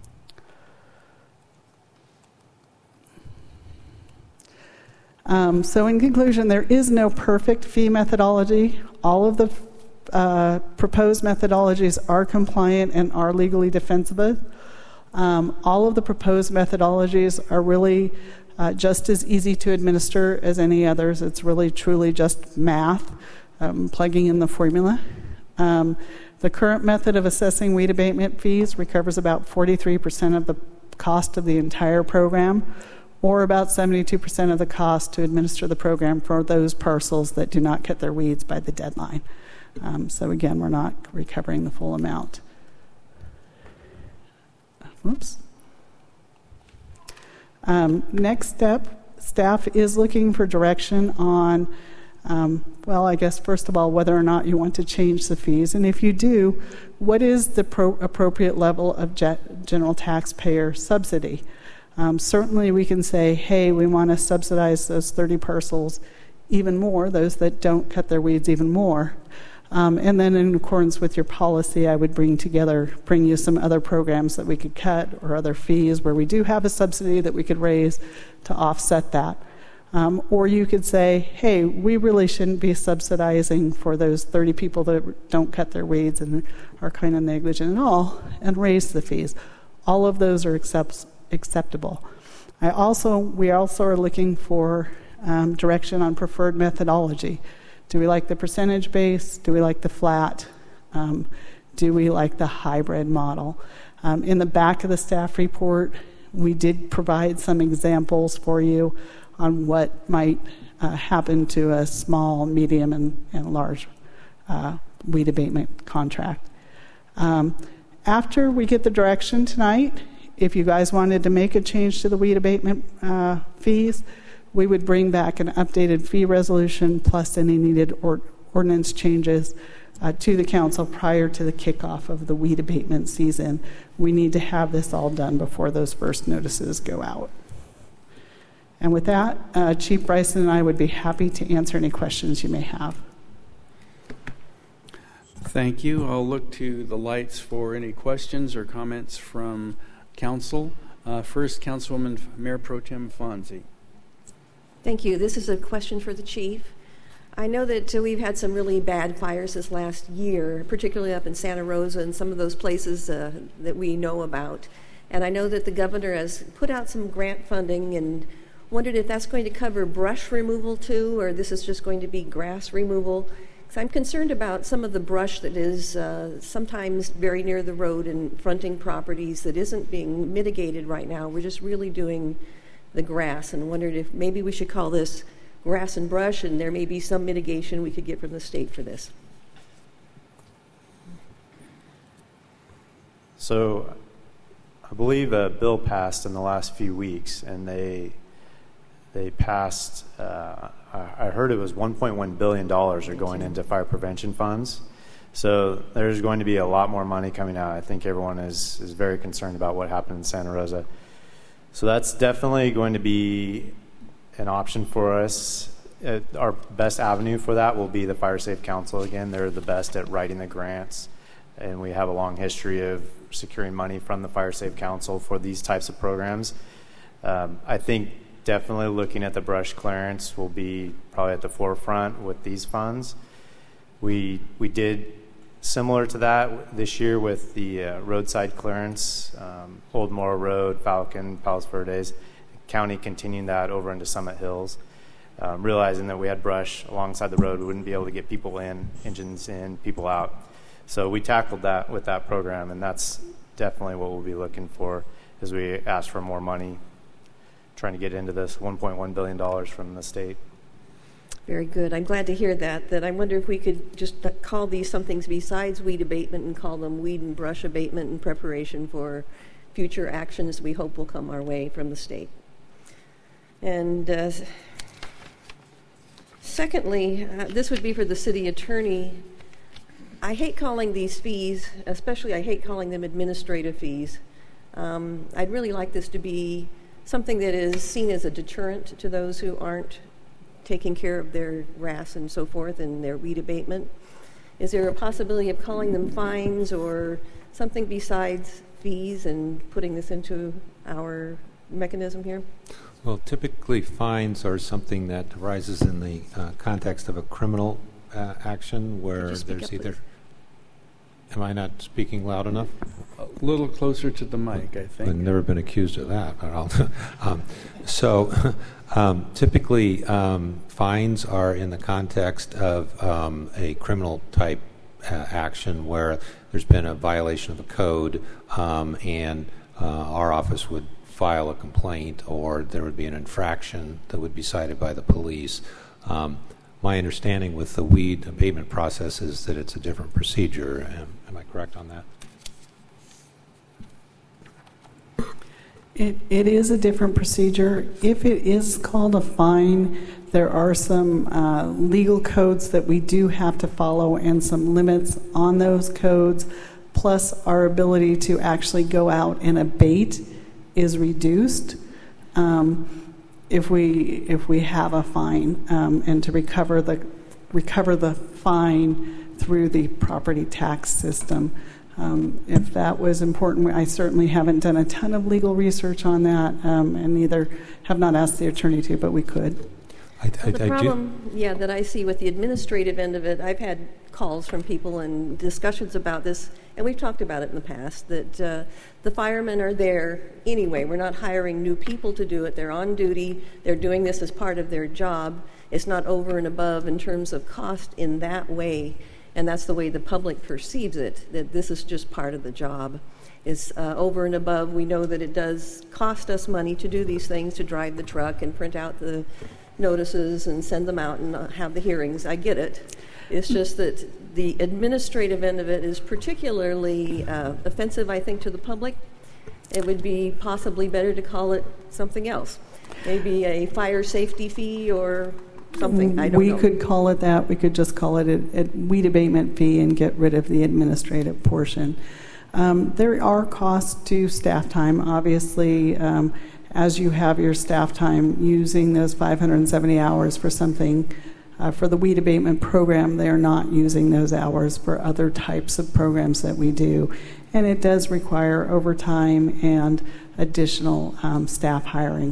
Um, so in conclusion, there is no perfect fee methodology. All of the uh, proposed methodologies are compliant and are legally defensible. Um, all of the proposed methodologies are really uh, just as easy to administer as any others. It's really truly just math, um, plugging in the formula. Um, the current method of assessing weed abatement fees recovers about forty-three percent of the cost of the entire program, or about seventy-two percent of the cost to administer the program for those parcels that do not cut their weeds by the deadline. Um, so again, we're not recovering the full amount. Whoops. Um, next step, staff is looking for direction on, um, well, I guess first of all, whether or not you want to change the fees. And if you do, what is the pro- appropriate level of ge- general taxpayer subsidy? Um, certainly we can say, hey, we want to subsidize those thirty parcels even more, those that don't cut their weeds even more. Um, and then in accordance with your policy, I would bring together, bring you some other programs that we could cut or other fees where we do have a subsidy that we could raise to offset that. Um, or you could say, hey, we really shouldn't be subsidizing for those thirty people that don't cut their weeds and are kind of negligent at all, and raise the fees. All of those are accepts. acceptable. I also, we also are looking for um, direction on preferred methodology. Do we like the percentage base? Do we like the flat? Um, do we like the hybrid model? Um, in the back of the staff report, we did provide some examples for you on what might uh, happen to a small, medium, and, and large uh, weed abatement contract. Um, after we get the direction tonight, if you guys wanted to make a change to the weed abatement uh, fees, we would bring back an updated fee resolution plus any needed or- ordinance changes uh, to the council prior to the kickoff of the weed abatement season. We need to have this all done before those first notices go out. And with that, uh, Chief Bryson and I would be happy to answer any questions you may have. Thank you. I'll look to the lights for any questions or comments from Council. Uh, first, Councilwoman Mayor Pro Tem Fonzie. Thank you. This is a question for the Chief. I know that uh, we've had some really bad fires this last year, particularly up in Santa Rosa and some of those places uh, that we know about. And I know that the governor has put out some grant funding and wondered if that's going to cover brush removal too, or this is just going to be grass removal. Because I'm concerned about some of the brush that is uh, sometimes very near the road and fronting properties that isn't being mitigated right now. We're just really doing the grass, and wondered if maybe we should call this grass and brush, and there may be some mitigation we could get from the state for this. So I believe a bill passed in the last few weeks, and they they passed, uh, I heard it was one point one billion dollars are going into fire prevention funds. So there's going to be a lot more money coming out. I think everyone is, is very concerned about what happened in Santa Rosa. So that's definitely going to be an option for us. Uh, our best avenue for that will be the Fire Safe Council. Again, they're the best at writing the grants, and we have a long history of securing money from the Fire Safe Council for these types of programs. Um, I think definitely looking at the brush clearance will be probably at the forefront with these funds. We we did similar to that this year with the uh, roadside clearance, um, Old Morrow Road, Falcon, Palos Verdes. County continuing that over into Summit Hills, um, realizing that we had brush alongside the road, we wouldn't be able to get people in, engines in, people out. So we tackled that with that program, and that's definitely what we'll be looking for as we ask for more money, trying to get into this one point one billion dollars from the state. Very good. I'm glad to hear that. That I wonder if we could just call these some things besides weed abatement and call them weed and brush abatement in preparation for future actions we hope will come our way from the state. And uh, secondly, uh, this would be for the city attorney. I hate calling these fees, especially I hate calling them administrative fees. Um, I'd really like this to be something that is seen as a deterrent to those who aren't taking care of their grass and so forth and their weed abatement. Is there a possibility of calling them fines or something besides fees and putting this into our mechanism here? Well, typically fines are something that arises in the uh, context of a criminal uh, action where there's up, either... Please. Am I not speaking loud enough? A little closer to the mic, I think. I've never been accused of that. But I'll um, so um, typically um, fines are in the context of um, a criminal type uh, action where there's been a violation of a code um, and uh, our office would file a complaint, or there would be an infraction that would be cited by the police. Um, my understanding with the weed abatement process is that it's a different procedure. Am, am I correct on that? It, it is a different procedure. If it is called a fine, there are some uh, legal codes that we do have to follow and some limits on those codes, plus our ability to actually go out and abate is reduced um, if we if we have a fine, um, and to recover the recover the fine through the property tax system. Um, if that was important, I certainly haven't done a ton of legal research on that, um, and neither have not asked the attorney to, but we could. I, I, well, the problem, yeah, that I see with the administrative end of it, I've had calls from people and discussions about this, and we've talked about it in the past, that uh, the firemen are there anyway. We're not hiring new people to do it. They're on duty. They're doing this as part of their job. It's not over and above in terms of cost in that way, and that's the way the public perceives it, that this is just part of the job. Is uh, over and above. We know that it does cost us money to do these things, to drive the truck and print out the notices and send them out and have the hearings. I get it. It's just that the administrative end of it is particularly uh, offensive, I think, to the public. It would be possibly better to call it something else. Maybe a fire safety fee or something. I don't we know. We could call it that. We could just call it a, a weed abatement fee and get rid of the administrative portion. Um, there are costs to staff time, obviously. Um, as you have your staff time using those five hundred seventy hours for something, uh, for the weed abatement program, they are not using those hours for other types of programs that we do. And it does require overtime and additional um, staff hiring.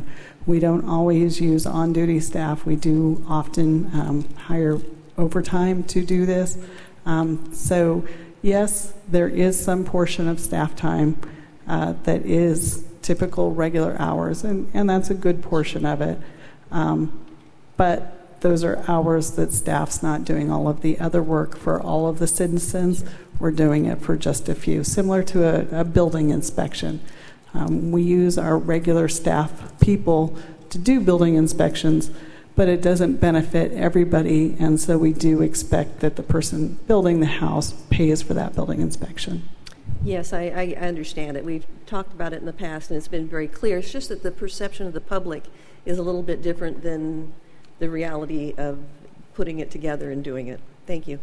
We don't always use on-duty staff. We do often um, hire overtime to do this. Um, so, yes, there is some portion of staff time uh, that is typical regular hours, and, and that's a good portion of it. Um, but those are hours that staff's not doing all of the other work for all of the citizens. We're doing it for just a few, similar to a, a building inspection. Um, we use our regular staff people to do building inspections, but it doesn't benefit everybody, and so we do expect that the person building the house pays for that building inspection. Yes, I, I understand it. We've talked about it in the past, and it's been very clear. It's just that the perception of the public is a little bit different than the reality of putting it together and doing it. Thank you.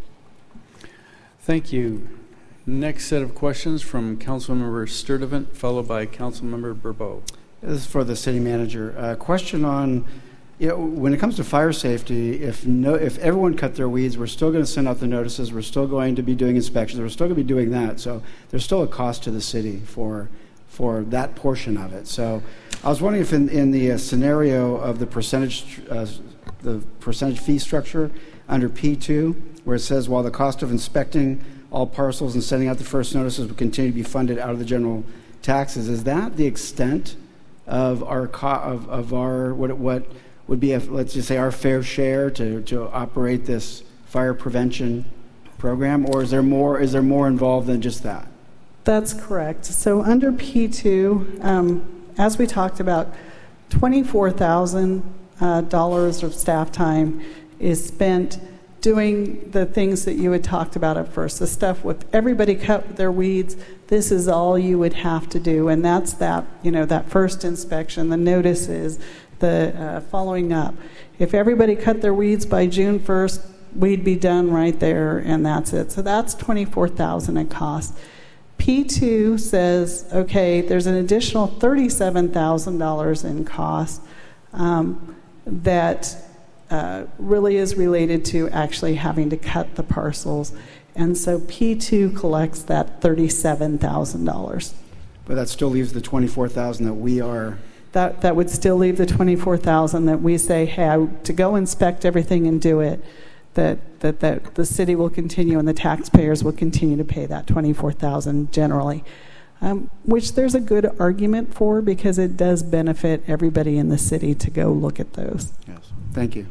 Thank you. Next set of questions from Councilmember Sturdivant, followed by Councilmember Bourbeau. This is for the city manager. A question on, you know, when it comes to fire safety, if no, if everyone cut their weeds, we're still going to send out the notices. We're still going to be doing inspections. We're still going to be doing that. So there's still a cost to the city for for that portion of it. So I was wondering if in, in the uh, scenario of the percentage uh, the percentage fee structure under P two, where it says while the cost of inspecting all parcels and sending out the first notices will continue to be funded out of the general taxes, is that the extent of our co- of, of our what what would be a, let's just say our fair share to, to operate this fire prevention program, or is there more is there more involved than just that? That's correct. So under P two, um, as we talked about, twenty-four thousand dollars uh, of staff time is spent doing the things that you had talked about at first, the stuff with everybody cut their weeds. This is all you would have to do, and that's that, you know, that first inspection, the notices, the uh, following up. If everybody cut their weeds by June first, we'd be done right there, and that's it. So that's twenty-four thousand dollars in cost. P two says, okay, there's an additional thirty-seven thousand dollars in cost um, that Uh, really is related to actually having to cut the parcels. And so P two collects that thirty-seven thousand dollars. But that still leaves the twenty-four thousand dollars that we are... That that would still leave the twenty-four thousand dollars that we say, hey, I, to go inspect everything and do it, that, that, that the city will continue and the taxpayers will continue to pay that twenty-four thousand dollars generally. Um, which there's a good argument for, because it does benefit everybody in the city to go look at those. Yes. Thank you.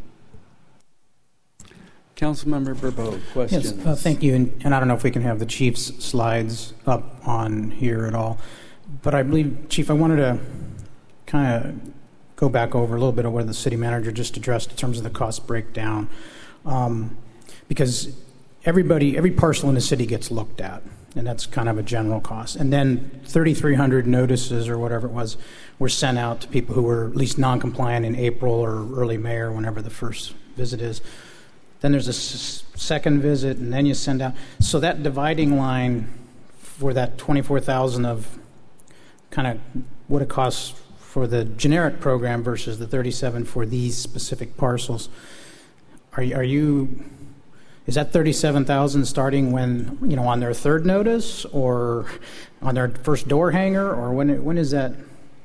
Councilmember Bourbeau, questions? Yes, uh, thank you. And, and I don't know if we can have the Chief's slides up on here at all. But I believe, Chief, I wanted to kind of go back over a little bit of what the city manager just addressed in terms of the cost breakdown. Um, because everybody, every parcel in the city gets looked at, and that's kind of a general cost. And then thirty-three hundred notices or whatever it was were sent out to people who were at least non-compliant in April or early May or whenever the first visit is. Then there's a s- second visit, and then you send out. So that dividing line for that twenty-four thousand of kind of what it costs for the generic program versus the thirty-seven for these specific parcels, are you, are you is that thirty-seven thousand starting when, you know, on their third notice or on their first door hanger, or when when is that?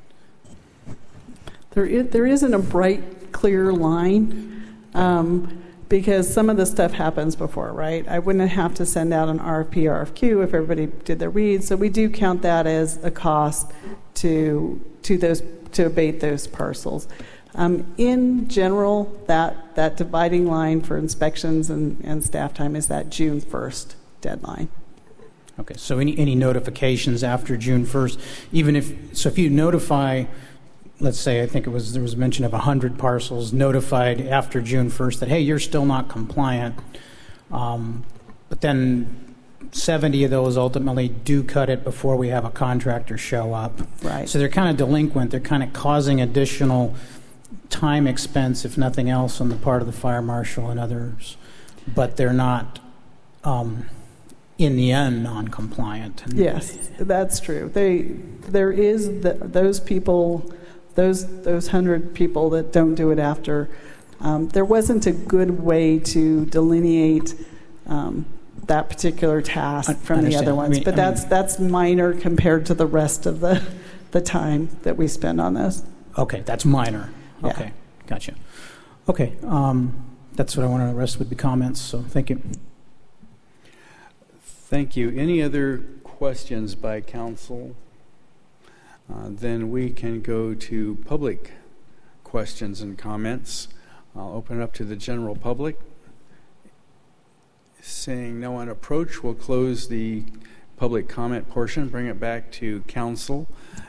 There is, there isn't a bright, clear line. Um, Because some of the stuff happens before, right? I wouldn't have to send out an R F P, R F Q if everybody did their weeds. So we do count that as a cost to to those to abate those parcels. Um, in general, that that dividing line for inspections and, and staff time is that June first deadline. Okay. So any any notifications after June first, even if so, if you notify. Let's say, I think it was there was mention of one hundred parcels notified after June first that, hey, you're still not compliant. Um, but then seventy of those ultimately do cut it before we have a contractor show up. Right. So they're kind of delinquent. They're kind of causing additional time expense, if nothing else, on the part of the fire marshal and others. But they're not, um, in the end, non-compliant. Yes, that's true. They There is the, those people... Those those hundred people that don't do it after, um, there wasn't a good way to delineate um, that particular task from the other ones. I mean, but that's I mean, that's minor compared to the rest of the the time that we spend on this. Okay, that's minor. Yeah. Okay, gotcha. Okay, um, that's what I want to rest with the comments, so thank you. Thank you. Any other questions by council? Uh, then we can go to public questions and comments. I'll open it up to the general public. Seeing no one approach, we'll close the public comment portion, bring it back to council,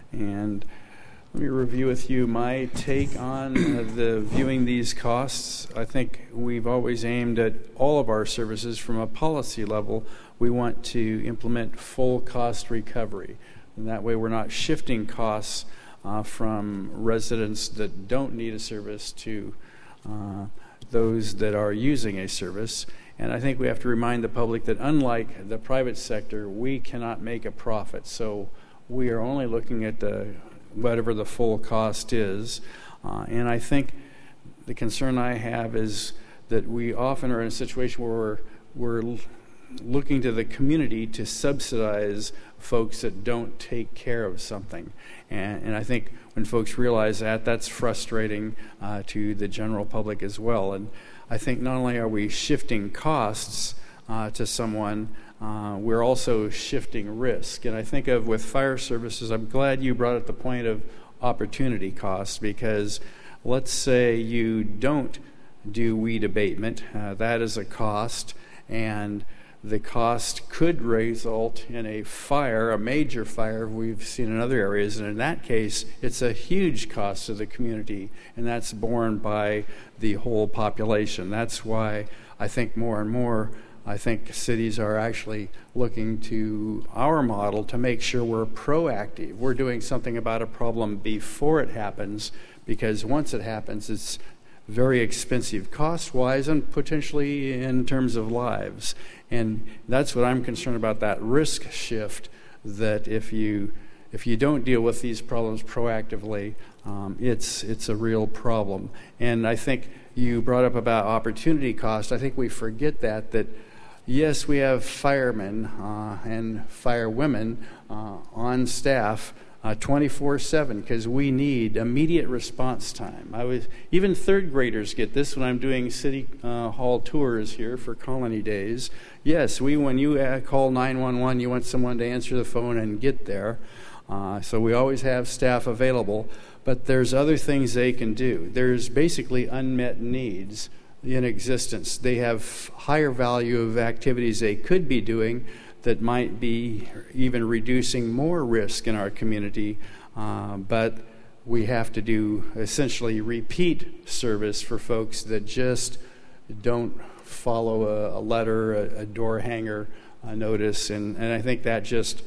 and let me review with you my take on uh, the viewing these costs. I think we've always aimed at all of our services from a policy level. We want to implement full cost recovery, and that way we're not shifting costs uh, from residents that don't need a service to uh, those that are using a service. And I think we have to remind the public that unlike the private sector, we cannot make a profit. So we are only looking at the whatever the full cost is. Uh, and I think the concern I have is that we often are in a situation where we're, we're looking to the community to subsidize folks that don't take care of something. And, and I think when folks realize that, that's frustrating uh, to the general public as well. And I think not only are we shifting costs uh, to someone, uh, we're also shifting risk. And I think of with fire services, I'm glad you brought up the point of opportunity cost, because let's say you don't do weed abatement. Uh, that is a cost, and the cost could result in a fire, a major fire we've seen in other areas, and in that case, it's a huge cost to the community, and that's borne by the whole population. That's why I think more and more, I think cities are actually looking to our model to make sure we're proactive. We're doing something about a problem before it happens, because once it happens, it's very expensive cost-wise and potentially in terms of lives. And that's what I'm concerned about, that risk shift, that if you if you don't deal with these problems proactively, um, it's it's a real problem. And I think you brought up about opportunity cost. I think we forget that, that yes, we have firemen uh, and firewomen uh, on staff Uh, twenty-four seven, because we need immediate response time. I was even third graders get this when I'm doing city uh, hall tours here for Colony Days. Yes, we when you uh, call nine one one, you want someone to answer the phone and get there. Uh, so we always have staff available, but there's other things they can do. There's basically unmet needs in existence. They have higher value of activities they could be doing that might be even reducing more risk in our community, uh, but we have to do essentially repeat service for folks that just don't follow a, a letter, a, a door hanger, a notice, and, and I think that just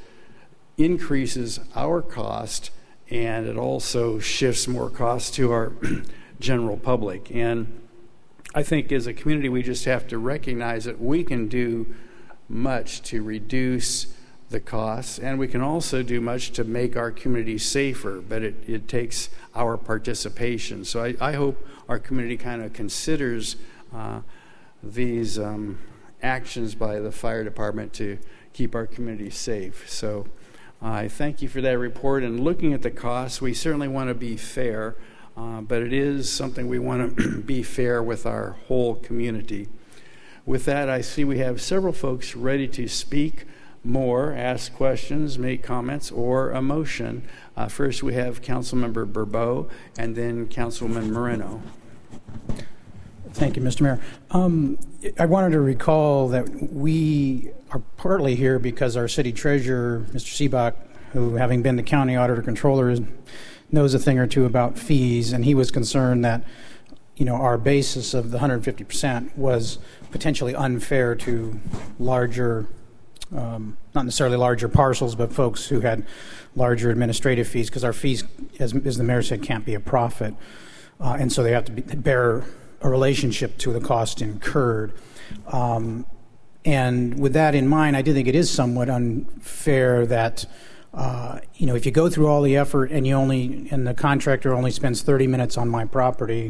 increases our cost, and it also shifts more cost to our general public. And I think as a community, we just have to recognize that we can do much to reduce the costs, and we can also do much to make our community safer, but it, it takes our participation. So I, I hope our community kind of considers uh, these um, actions by the fire department to keep our community safe. So I thank you for that report. And looking at the costs, we certainly want to be fair, uh, but it is something we want to be fair with our whole community. With that, I see we have several folks ready to speak more, ask questions, make comments, or a motion. Uh, first, we have Councilmember Bourbeau, and then Councilwoman Moreno. Thank you, Mister Mayor. Um, I wanted to recall that we are partly here because our city treasurer, Mister Seebach, who, having been the county auditor controller, knows a thing or two about fees, and he was concerned that, you know, our basis of the one hundred fifty percent was potentially unfair to larger, um, not necessarily larger parcels, but folks who had larger administrative fees, because our fees, as, as the mayor said, can't be a profit. Uh, and so they have to be, bear a relationship to the cost incurred. Um, and with that in mind, I do think it is somewhat unfair that, uh, you know, if you go through all the effort and you only, and the contractor only spends thirty minutes on my property,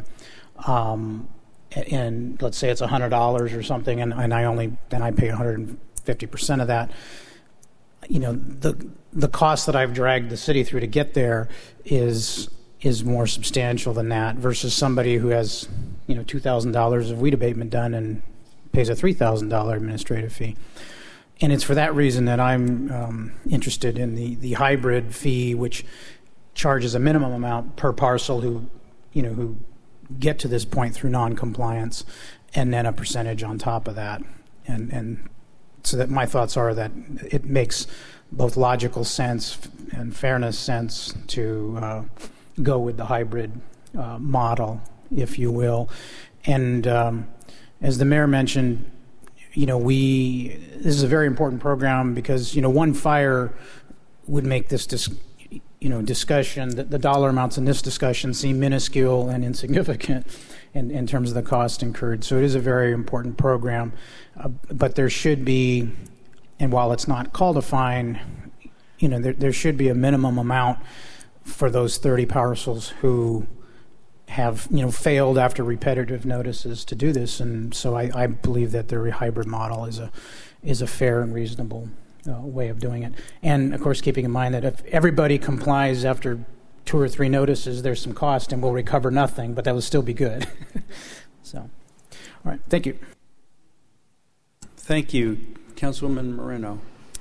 um, and let's say it's one hundred dollars or something, and, and I only, then I pay one hundred fifty percent of that, you know, the the cost that I've dragged the city through to get there is is more substantial than that versus somebody who has, you know, two thousand dollars of weed abatement done and pays a three thousand dollars administrative fee. And it's for that reason that I'm um, interested in the, the hybrid fee, which charges a minimum amount per parcel who, you know, who get to this point through non-compliance, and then a percentage on top of that. And, and so that my thoughts are that it makes both logical sense and fairness sense to uh, go with the hybrid uh, model, if you will. And um, as the mayor mentioned, you know, we this is a very important program because, you know, one fire would make this dis, you know discussion, the, the dollar amounts in this discussion seem minuscule and insignificant in, in terms of the cost incurred. So it is a very important program, uh, but there should be, and while it's not called a fine, you know, there, there should be a minimum amount for those thirty parcels who have, you know, failed after repetitive notices to do this. And so I, I believe that the hybrid model is a is a fair and reasonable uh, way of doing it. And of course, keeping in mind that if everybody complies after two or three notices, there's some cost and we'll recover nothing, but that will still be good. So, all right, thank you. Thank you, Councilwoman Moreno.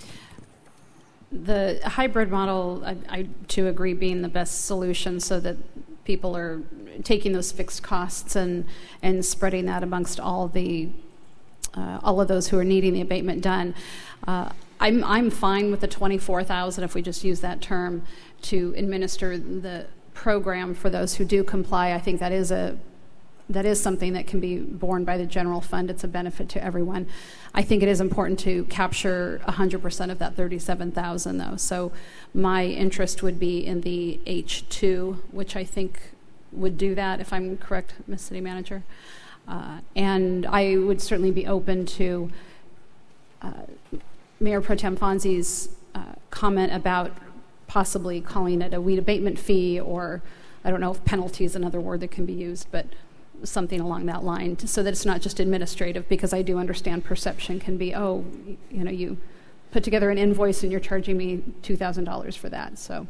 The hybrid model, I, I to agree, being the best solution so that people are taking those fixed costs and, and spreading that amongst all the uh, all of those who are needing the abatement done. Uh, I'm I'm fine with the twenty-four thousand if we just use that term to administer the program for those who do comply. I think that is a that is something that can be borne by the general fund. It's a benefit to everyone. I think it is important to capture one hundred percent of that thirty-seven thousand though. So my interest would be in the H two, which I think would do that, if I'm correct, Miz City Manager. Uh, and I would certainly be open to uh, Mayor Pro Tem Fonzie's uh, comment about possibly calling it a weed abatement fee, or I don't know if penalty is another word that can be used, but something along that line, so that it's not just administrative, because I do understand perception can be, oh, you know, you put together an invoice and you're charging me two thousand dollars for that. So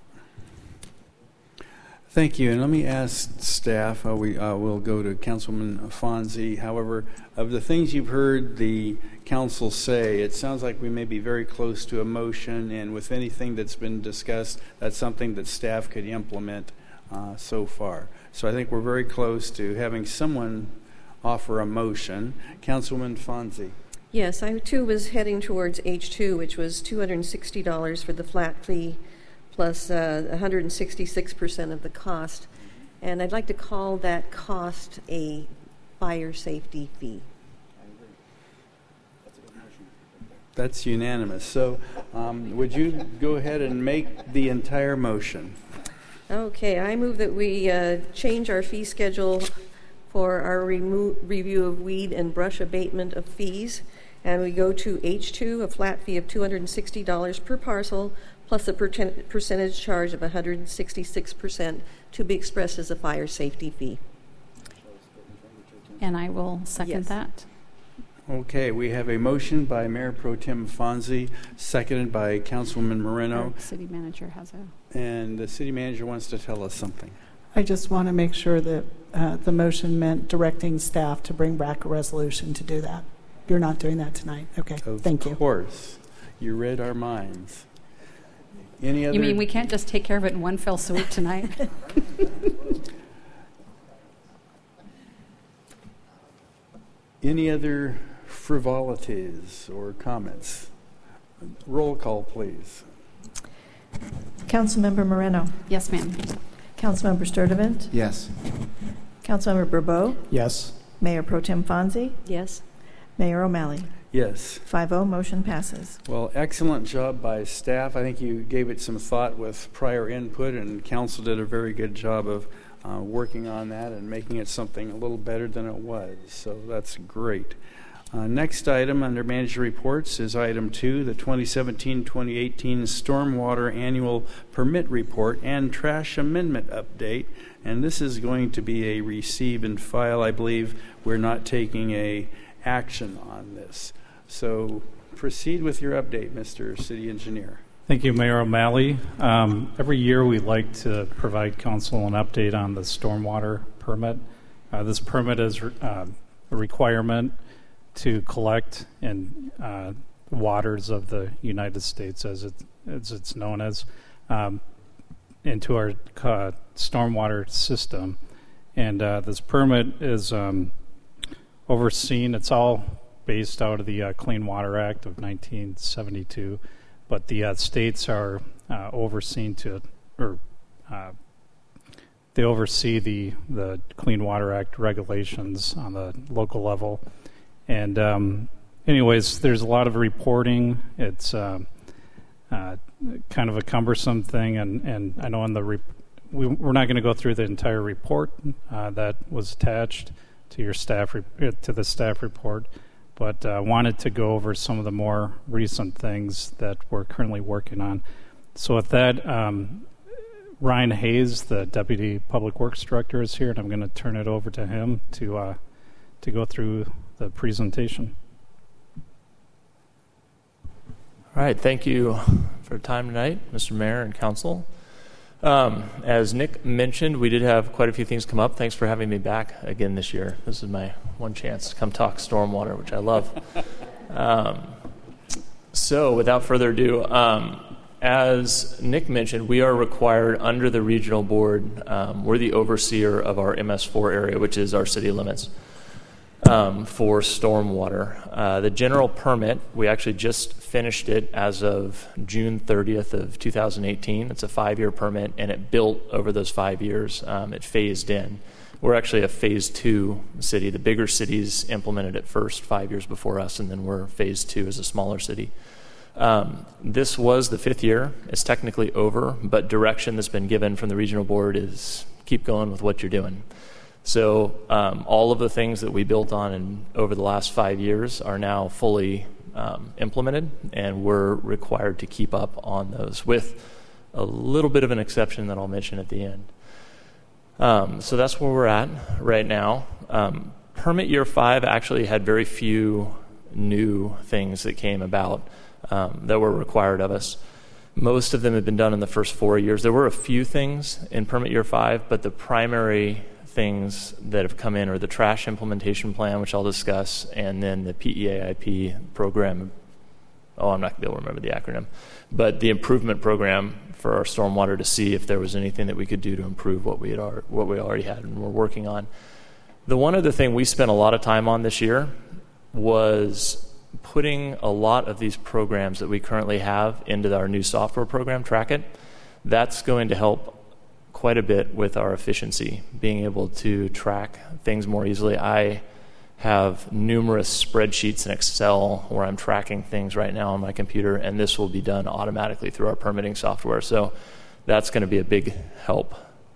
thank you. And let me ask staff, uh, we uh, will go to Councilman Fonzie. However, of the things you've heard the council say, it sounds like we may be very close to a motion, and with anything that's been discussed, that's something that staff could implement uh, so far. So I think we're very close to having someone offer a motion. Councilwoman Fonzie. Yes, I too was heading towards H two, which was two hundred sixty dollars for the flat fee plus uh, one hundred sixty-six percent of the cost. And I'd like to call that cost a fire safety fee. That's unanimous. So um, would you go ahead and make the entire motion? Okay, I move that we uh, change our fee schedule for our remo- review of weed and brush abatement of fees, and we go to H two, a flat fee of two hundred sixty dollars per parcel, plus a per- percentage charge of one hundred sixty-six percent to be expressed as a fire safety fee. And I will second yes. that. Okay, we have a motion by Mayor Pro Tem Fonzie, seconded by Councilwoman Moreno. The city manager has a... And the city manager wants to tell us something. I just want to make sure that uh, the motion meant directing staff to bring back a resolution to do that. You're not doing that tonight. Okay, of thank you. Of course. You read our minds. Any other... You mean we can't just take care of it in one fell swoop tonight? Any other frivolities or comments? Roll call, please. Councilmember Moreno. Yes, ma'am. Councilmember Sturdivant. Yes. Councilmember Bourbeau. Yes. Mayor Pro Tem Fonzie. Yes. Mayor O'Malley. Yes. five oh, motion passes. Well, excellent job by staff. I think you gave it some thought with prior input, and council did a very good job of uh, working on that and making it something a little better than it was. So that's great. Uh, next item under manager reports is item two, the twenty seventeen twenty eighteen Stormwater Annual Permit Report and Trash Amendment Update. And this is going to be a receive and file. I believe we're not taking a action on this. So proceed with your update, Mister City Engineer. Thank you, Mayor O'Malley. Um, every year we like to provide council an update on the stormwater permit. Uh, this permit is uh, a requirement to collect in uh, waters of the United States, as, it, as it's known as, um, into our uh, stormwater system. And uh, this permit is um, overseen, it's all based out of the uh, Clean Water Act of nineteen seventy-two, but the uh, states are uh, overseen to, or uh, they oversee the, the Clean Water Act regulations on the local level. And um, anyways, there's a lot of reporting. It's uh, uh, kind of a cumbersome thing, and, and I know in the re- we, we're not going to go through the entire report uh, that was attached to your staff re- to the staff report, but uh, wanted to go over some of the more recent things that we're currently working on. So with that, um, Ryan Hayes, the Deputy Public Works Director, is here, and I'm going to turn it over to him to uh, to go through the presentation. All right, thank you for your time tonight, Mister Mayor and Council. Um, as Nick mentioned, we did have quite a few things come up. Thanks for having me back again this year. This is my one chance to come talk stormwater, which I love. um, so without further ado, um, as Nick mentioned, we are required under the regional board, um, we're the overseer of our M S four area, which is our city limits. Um, for stormwater. Uh, the general permit, we actually just finished it as of June thirtieth of two thousand eighteen. It's a five-year permit, and it built over those five years. Um, it phased in. We're actually a phase two city. The bigger cities implemented it first, five years before us, and then we're phase two as a smaller city. Um, this was the fifth year. It's technically over, but direction that's been given from the regional board is keep going with what you're doing. So um, all of the things that we built on in, over the last five years are now fully um, implemented, and we're required to keep up on those with a little bit of an exception that I'll mention at the end. Um, so that's where we're at right now. Um, permit year five actually had very few new things that came about um, that were required of us. Most of them had been done in the first four years. There were a few things in permit year five, but the primary things that have come in are the trash implementation plan, which I'll discuss, and then the P E A I P program. Oh, I'm not going to be able to remember the acronym, but the improvement program for our stormwater to see if there was anything that we could do to improve what we had ar- what we already had and we're working on. The one other thing we spent a lot of time on this year was putting a lot of these programs that we currently have into our new software program, Trackit. That's going to help quite a bit with our efficiency, being able to track things more easily. I have numerous spreadsheets in Excel where I'm tracking things right now on my computer, and this will be done automatically through our permitting software. So that's going to be a big help.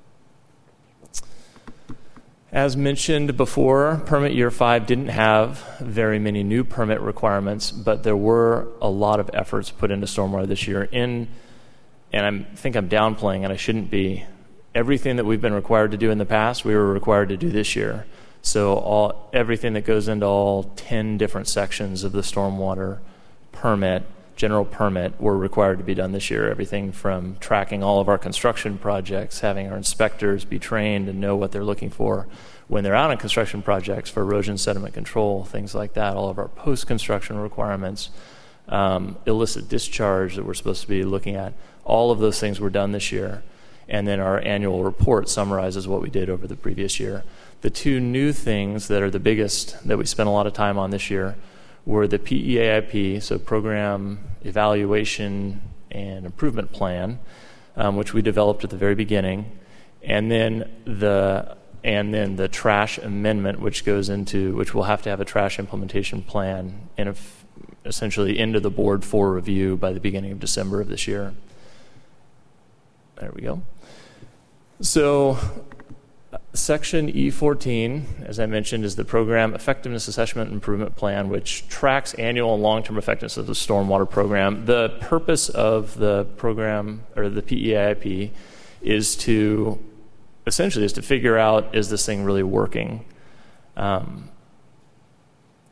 As mentioned before, permit year five didn't have very many new permit requirements, but there were a lot of efforts put into stormwater this year. In, and I think I'm downplaying, and I shouldn't be, everything that we've been required to do in the past, we were required to do this year. So all everything that goes into all ten different sections of the stormwater permit, general permit, were required to be done this year. Everything from tracking all of our construction projects, having our inspectors be trained and know what they're looking for when they're out on construction projects for erosion sediment control, things like that, all of our post-construction requirements, um, illicit discharge that we're supposed to be looking at. All of those things were done this year. And then our annual report summarizes what we did over the previous year. The two new things that are the biggest that we spent a lot of time on this year were the P E A I P, so Program Evaluation and Improvement Plan, um, which we developed at the very beginning, and then the and then the trash amendment, which goes into which we'll have to have a trash implementation plan and if, essentially into the board for review by the beginning of December of this year. There we go. So section E fourteen, as I mentioned, is the Program Effectiveness Assessment and Improvement Plan, which tracks annual and long-term effectiveness of the stormwater program. The purpose of the program, or the P E A I P, is to, essentially, is to figure out, is this thing really working? Um,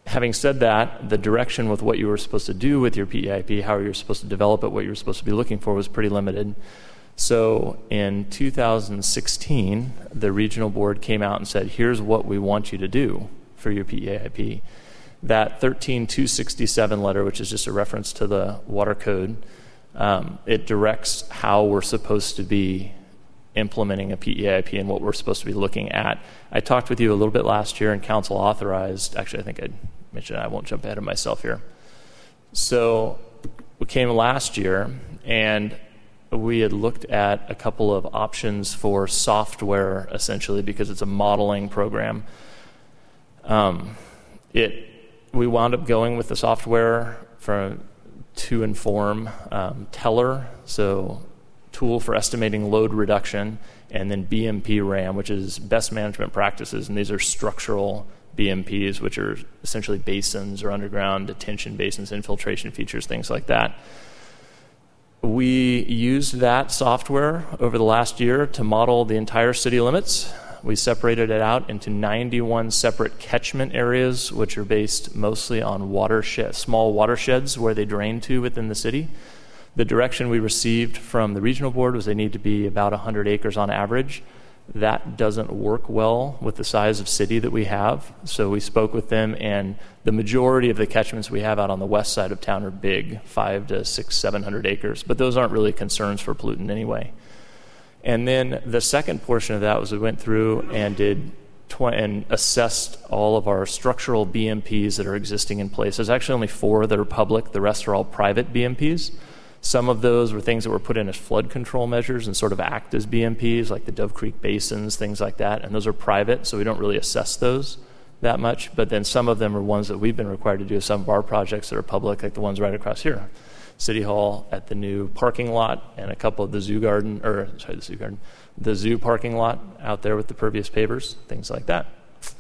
having said that, the direction with what you were supposed to do with your P E I P, how you were supposed to develop it, what you were supposed to be looking for was pretty limited. So in two thousand sixteen, the regional board came out and said, here's what we want you to do for your P E I P. That thirteen two sixty-seven letter, which is just a reference to the water code, um, it directs how we're supposed to be implementing a P E I P and what we're supposed to be looking at. I talked with you a little bit last year, and council authorized, actually I think I mentioned, I won't jump ahead of myself here. So we came last year, and we had looked at a couple of options for software, essentially, because it's a modeling program. Um, it we wound up going with the software for to inform um, Teller, so tool for estimating load reduction, and then B M P RAM, which is best management practices, and these are structural B M Ps, which are essentially basins or underground detention basins, infiltration features, things like that. We used that software over the last year to model the entire city limits. We separated it out into ninety-one separate catchment areas, which are based mostly on watershed, small watersheds where they drain to within the city. The direction we received from the regional board was they need to be about one hundred acres on average. That doesn't work well with the size of city that we have. So we spoke with them, and the majority of the catchments we have out on the west side of town are big, five to six, seven hundred acres. But those aren't really concerns for pollutant anyway. And then the second portion of that was we went through and did tw- and assessed all of our structural B M Ps that are existing in place. There's actually only four that are public. The rest are all private B M Ps. Some of those were things that were put in as flood control measures and sort of act as B M Ps, like the Dove Creek basins, things like that. And those are private, so we don't really assess those that much. But then some of them are ones that we've been required to do some of our projects that are public, like the ones right across here. City Hall at the new parking lot, and a couple of the zoo garden, or sorry, the zoo garden, the zoo parking lot out there with the pervious pavers, things like that.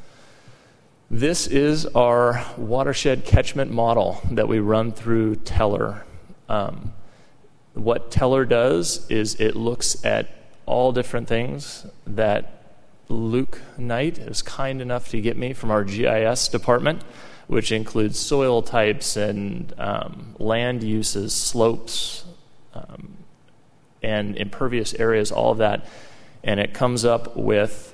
This is our watershed catchment model that we run through Teller. Um, What Teller does is it looks at all different things that Luke Knight is kind enough to get me from our G I S department, which includes soil types and um, land uses, slopes, um, and impervious areas, all of that. And it comes up with,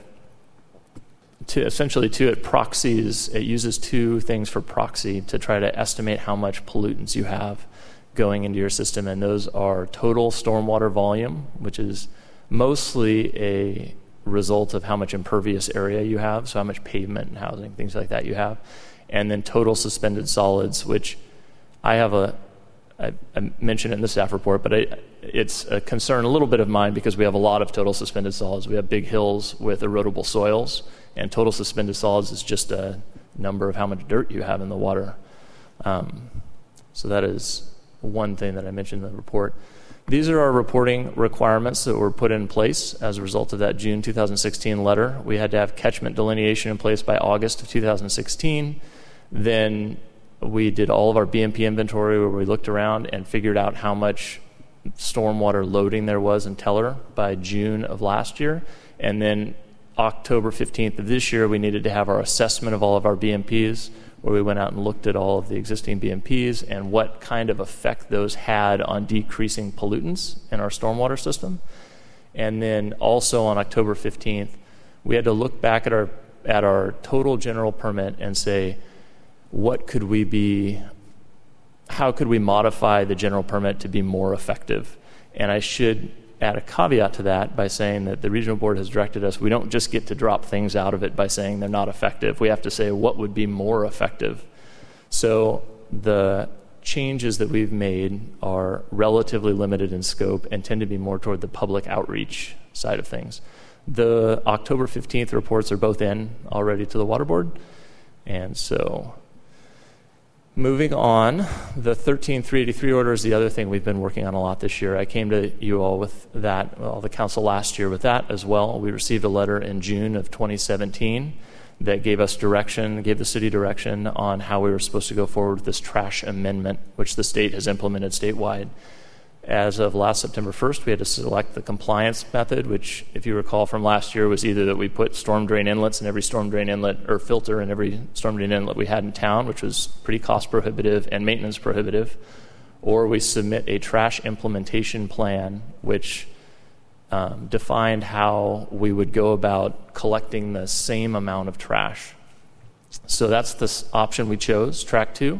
to essentially two, it proxies, it uses two things for proxy to try to estimate how much pollutants you have going into your system, and those are total stormwater volume, which is mostly a result of how much impervious area you have, so how much pavement and housing, things like that you have, and then total suspended solids, which I have a, I, I mentioned it in the staff report, but I, it's a concern a little bit of mine because we have a lot of total suspended solids. We have big hills with erodible soils, and total suspended solids is just a number of how much dirt you have in the water. Um, so that is one thing that I mentioned in the report. These are our reporting requirements that were put in place as a result of that June two thousand sixteen letter. We had to have catchment delineation in place by August of two thousand sixteen. Then we did all of our B M P inventory where we looked around and figured out how much stormwater loading there was in Teller by June of last year. And then October fifteenth of this year, we needed to have our assessment of all of our B M Ps, where we went out and looked at all of the existing B M Ps and what kind of effect those had on decreasing pollutants in our stormwater system. And then also on October fifteenth, we had to look back at our at our total general permit and say, what could we be, how could we modify the general permit to be more effective? And I should add a caveat to that by saying that the regional board has directed us, we don't just get to drop things out of it by saying they're not effective. We have to say what would be more effective. So the changes that we've made are relatively limited in scope and tend to be more toward the public outreach side of things. The October fifteenth reports are both in already to the water board. And so moving on, the thirteen three eighty-three order is the other thing we've been working on a lot this year. I came to you all with that, well, the council last year with that as well. We received a letter in June of twenty seventeen that gave us direction, gave the city direction on how we were supposed to go forward with this trash amendment, which the state has implemented statewide. As of last September first, we had to select the compliance method, which, if you recall from last year, was either that we put storm drain inlets in every storm drain inlet or filter in every storm drain inlet we had in town, which was pretty cost prohibitive and maintenance prohibitive, or we submit a trash implementation plan, which um, defined how we would go about collecting the same amount of trash. So that's the option we chose, track two.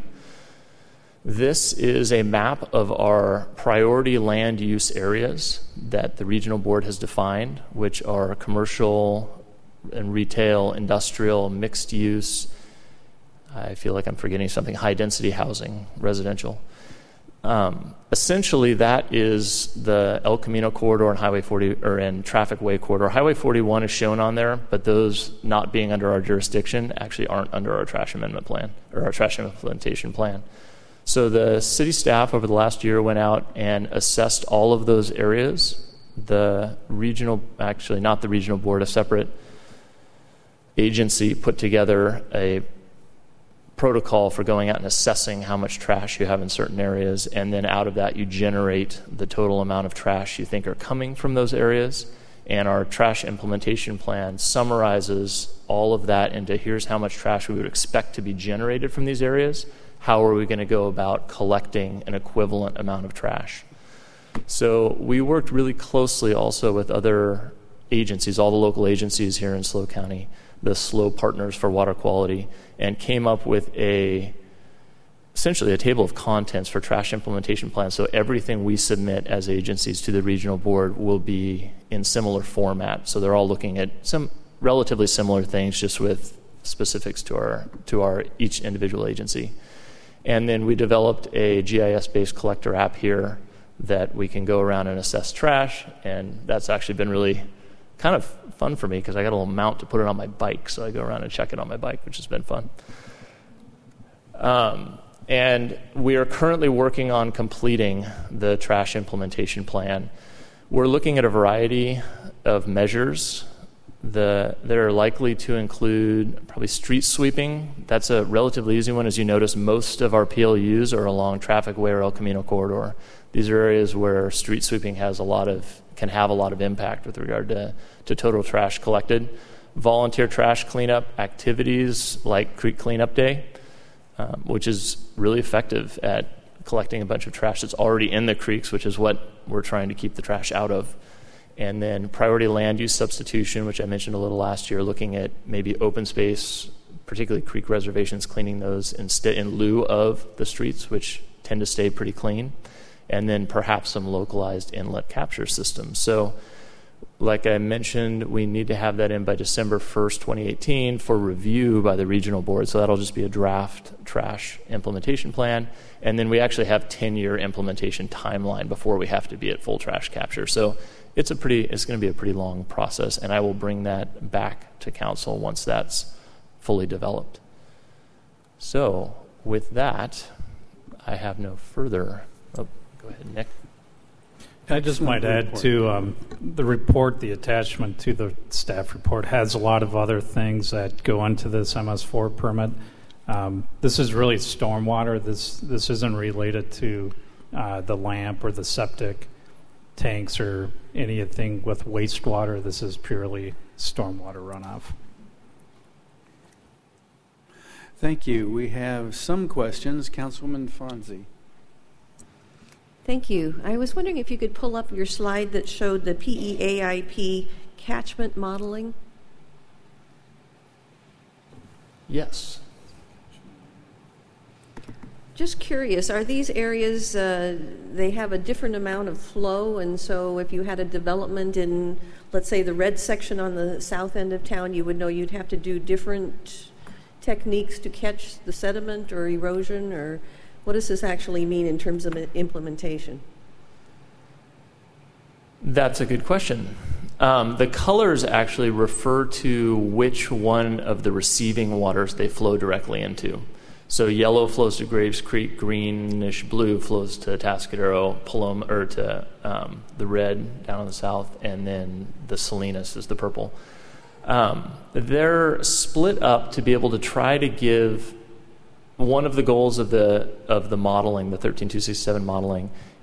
This is a map of our priority land use areas that the regional board has defined, which are commercial and retail, industrial, mixed use. I feel like I'm forgetting something, high density housing, residential. Um, essentially, that is the El Camino corridor and Highway forty, or in Traffic Way corridor. Highway forty-one is shown on there, but those not being under our jurisdiction actually aren't under our trash amendment plan or our trash implementation plan. So the city staff over the last year went out and assessed all of those areas. The regional, actually not the regional board, a separate agency put together a protocol for going out and assessing how much trash you have in certain areas, and then out of that you generate the total amount of trash you think are coming from those areas. And our trash implementation plan summarizes all of that into here's how much trash we would expect to be generated from these areas. How are we going to go about collecting an equivalent amount of trash? So we worked really closely also with other agencies, all the local agencies here in SLO County, the SLO Partners for Water Quality, and came up with a essentially a table of contents for trash implementation plans. So everything we submit as agencies to the regional board will be in similar format. So they're all looking at some relatively similar things, just with specifics to our to our each individual agency. And then we developed a G I S-based collector app here that we can go around and assess trash, and that's actually been really kind of fun for me because I got a little mount to put it on my bike, so I go around and check it on my bike, which has been fun. Um, and we are currently working on completing the trash implementation plan. We're looking at a variety of measures. The, they're likely to include probably street sweeping. That's a relatively easy one. As you notice, most of our P L Us are along Traffic Way or El Camino corridor. These are areas where street sweeping has a lot of can have a lot of impact with regard to, to total trash collected. Volunteer trash cleanup activities like Creek Cleanup Day, um, which is really effective at collecting a bunch of trash that's already in the creeks, which is what we're trying to keep the trash out of. And then priority land use substitution, which I mentioned a little last year, looking at maybe open space, particularly creek reservations, cleaning those instead in lieu of the streets, which tend to stay pretty clean. And then perhaps some localized inlet capture systems. So like I mentioned, we need to have that in by December first, twenty eighteen for review by the regional board. So that'll just be a draft trash implementation plan. And then we actually have ten-year implementation timeline before we have to be at full trash capture. So it's a pretty, it's going to be a pretty long process, and I will bring that back to council once that's fully developed. So with that, I have no further. Oh, go ahead, Nick. I just might add to um, the report, the attachment to the staff report has a lot of other things that go into this M S four permit. Um, this is really stormwater. This this isn't related to uh, the lamp or the septic tanks or anything with wastewater. This is purely stormwater runoff. Thank you. We have some questions. Councilwoman Fonzie. Thank you. I was wondering if you could pull up your slide that showed the P E A I P catchment modeling. Yes. Just curious, are these areas, uh, they have a different amount of flow, and so if you had a development in, let's say, the red section on the south end of town, you would know you'd have to do different techniques to catch the sediment or erosion, or what does this actually mean in terms of implementation? That's a good question. Um, the colors actually refer to which one of the receiving waters they flow directly into. So yellow flows to Graves Creek, greenish blue flows to Atascadero, Paloma, or to um, the red down in the south, and then the Salinas is the purple. Um, they're split up to be able to try to give one of the goals of the of the modeling, the thirteen two sixty-seven modeling,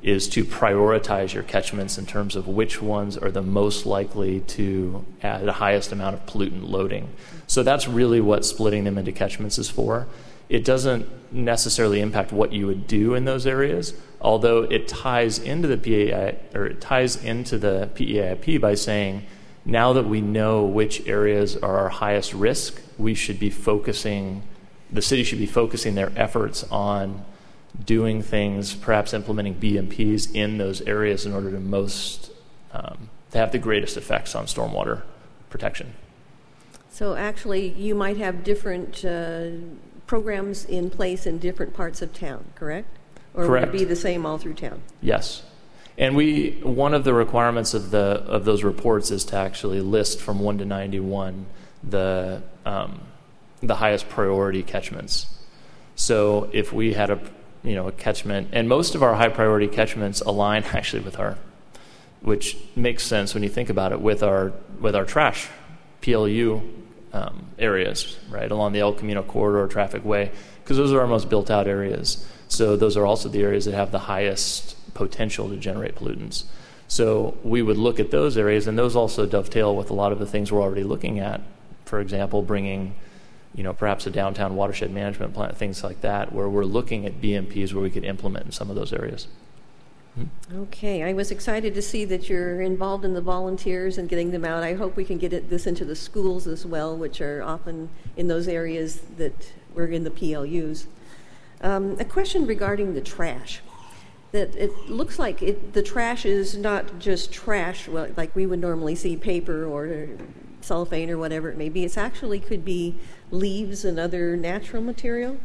is to prioritize your catchments in terms of which ones are the most likely to add the highest amount of pollutant loading. So that's really what splitting them into catchments is for. It doesn't necessarily impact what you would do in those areas, although it ties into the P A I, or it ties into the P E A I P by saying, now that we know which areas are our highest risk, we should be focusing, the city should be focusing their efforts on doing things, perhaps implementing B M Ps in those areas in order to most, um, to have the greatest effects on stormwater protection. So actually, you might have different uh, programs in place in different parts of town, correct? Or Correct. would it be the same all through town? Yes. And we, one of the requirements of the of those reports is to actually list from one to ninety-one the um, the highest priority catchments. So if we had a you know a catchment, and most of our high priority catchments align actually with our, which makes sense when you think about it, with our with our trash P L U um, areas, right along the El Camino corridor traffic way, because those are our most built out areas. So those are also the areas that have the highest potential to generate pollutants. So we would look at those areas, and those also dovetail with a lot of the things we're already looking at. For example, bringing, you know, perhaps a downtown watershed management plan, things like that, where we're looking at B M Ps where we could implement in some of those areas. Mm-hmm. Okay, I was excited to see that you're involved in the volunteers and getting them out. I hope we can get it, this into the schools as well, which are often in those areas that we're in the P L Us. Um, a question regarding the trash. That it looks like it, the trash is not just trash, well, like we would normally see paper or cellophane or whatever it may be. It actually could be leaves and other natural material?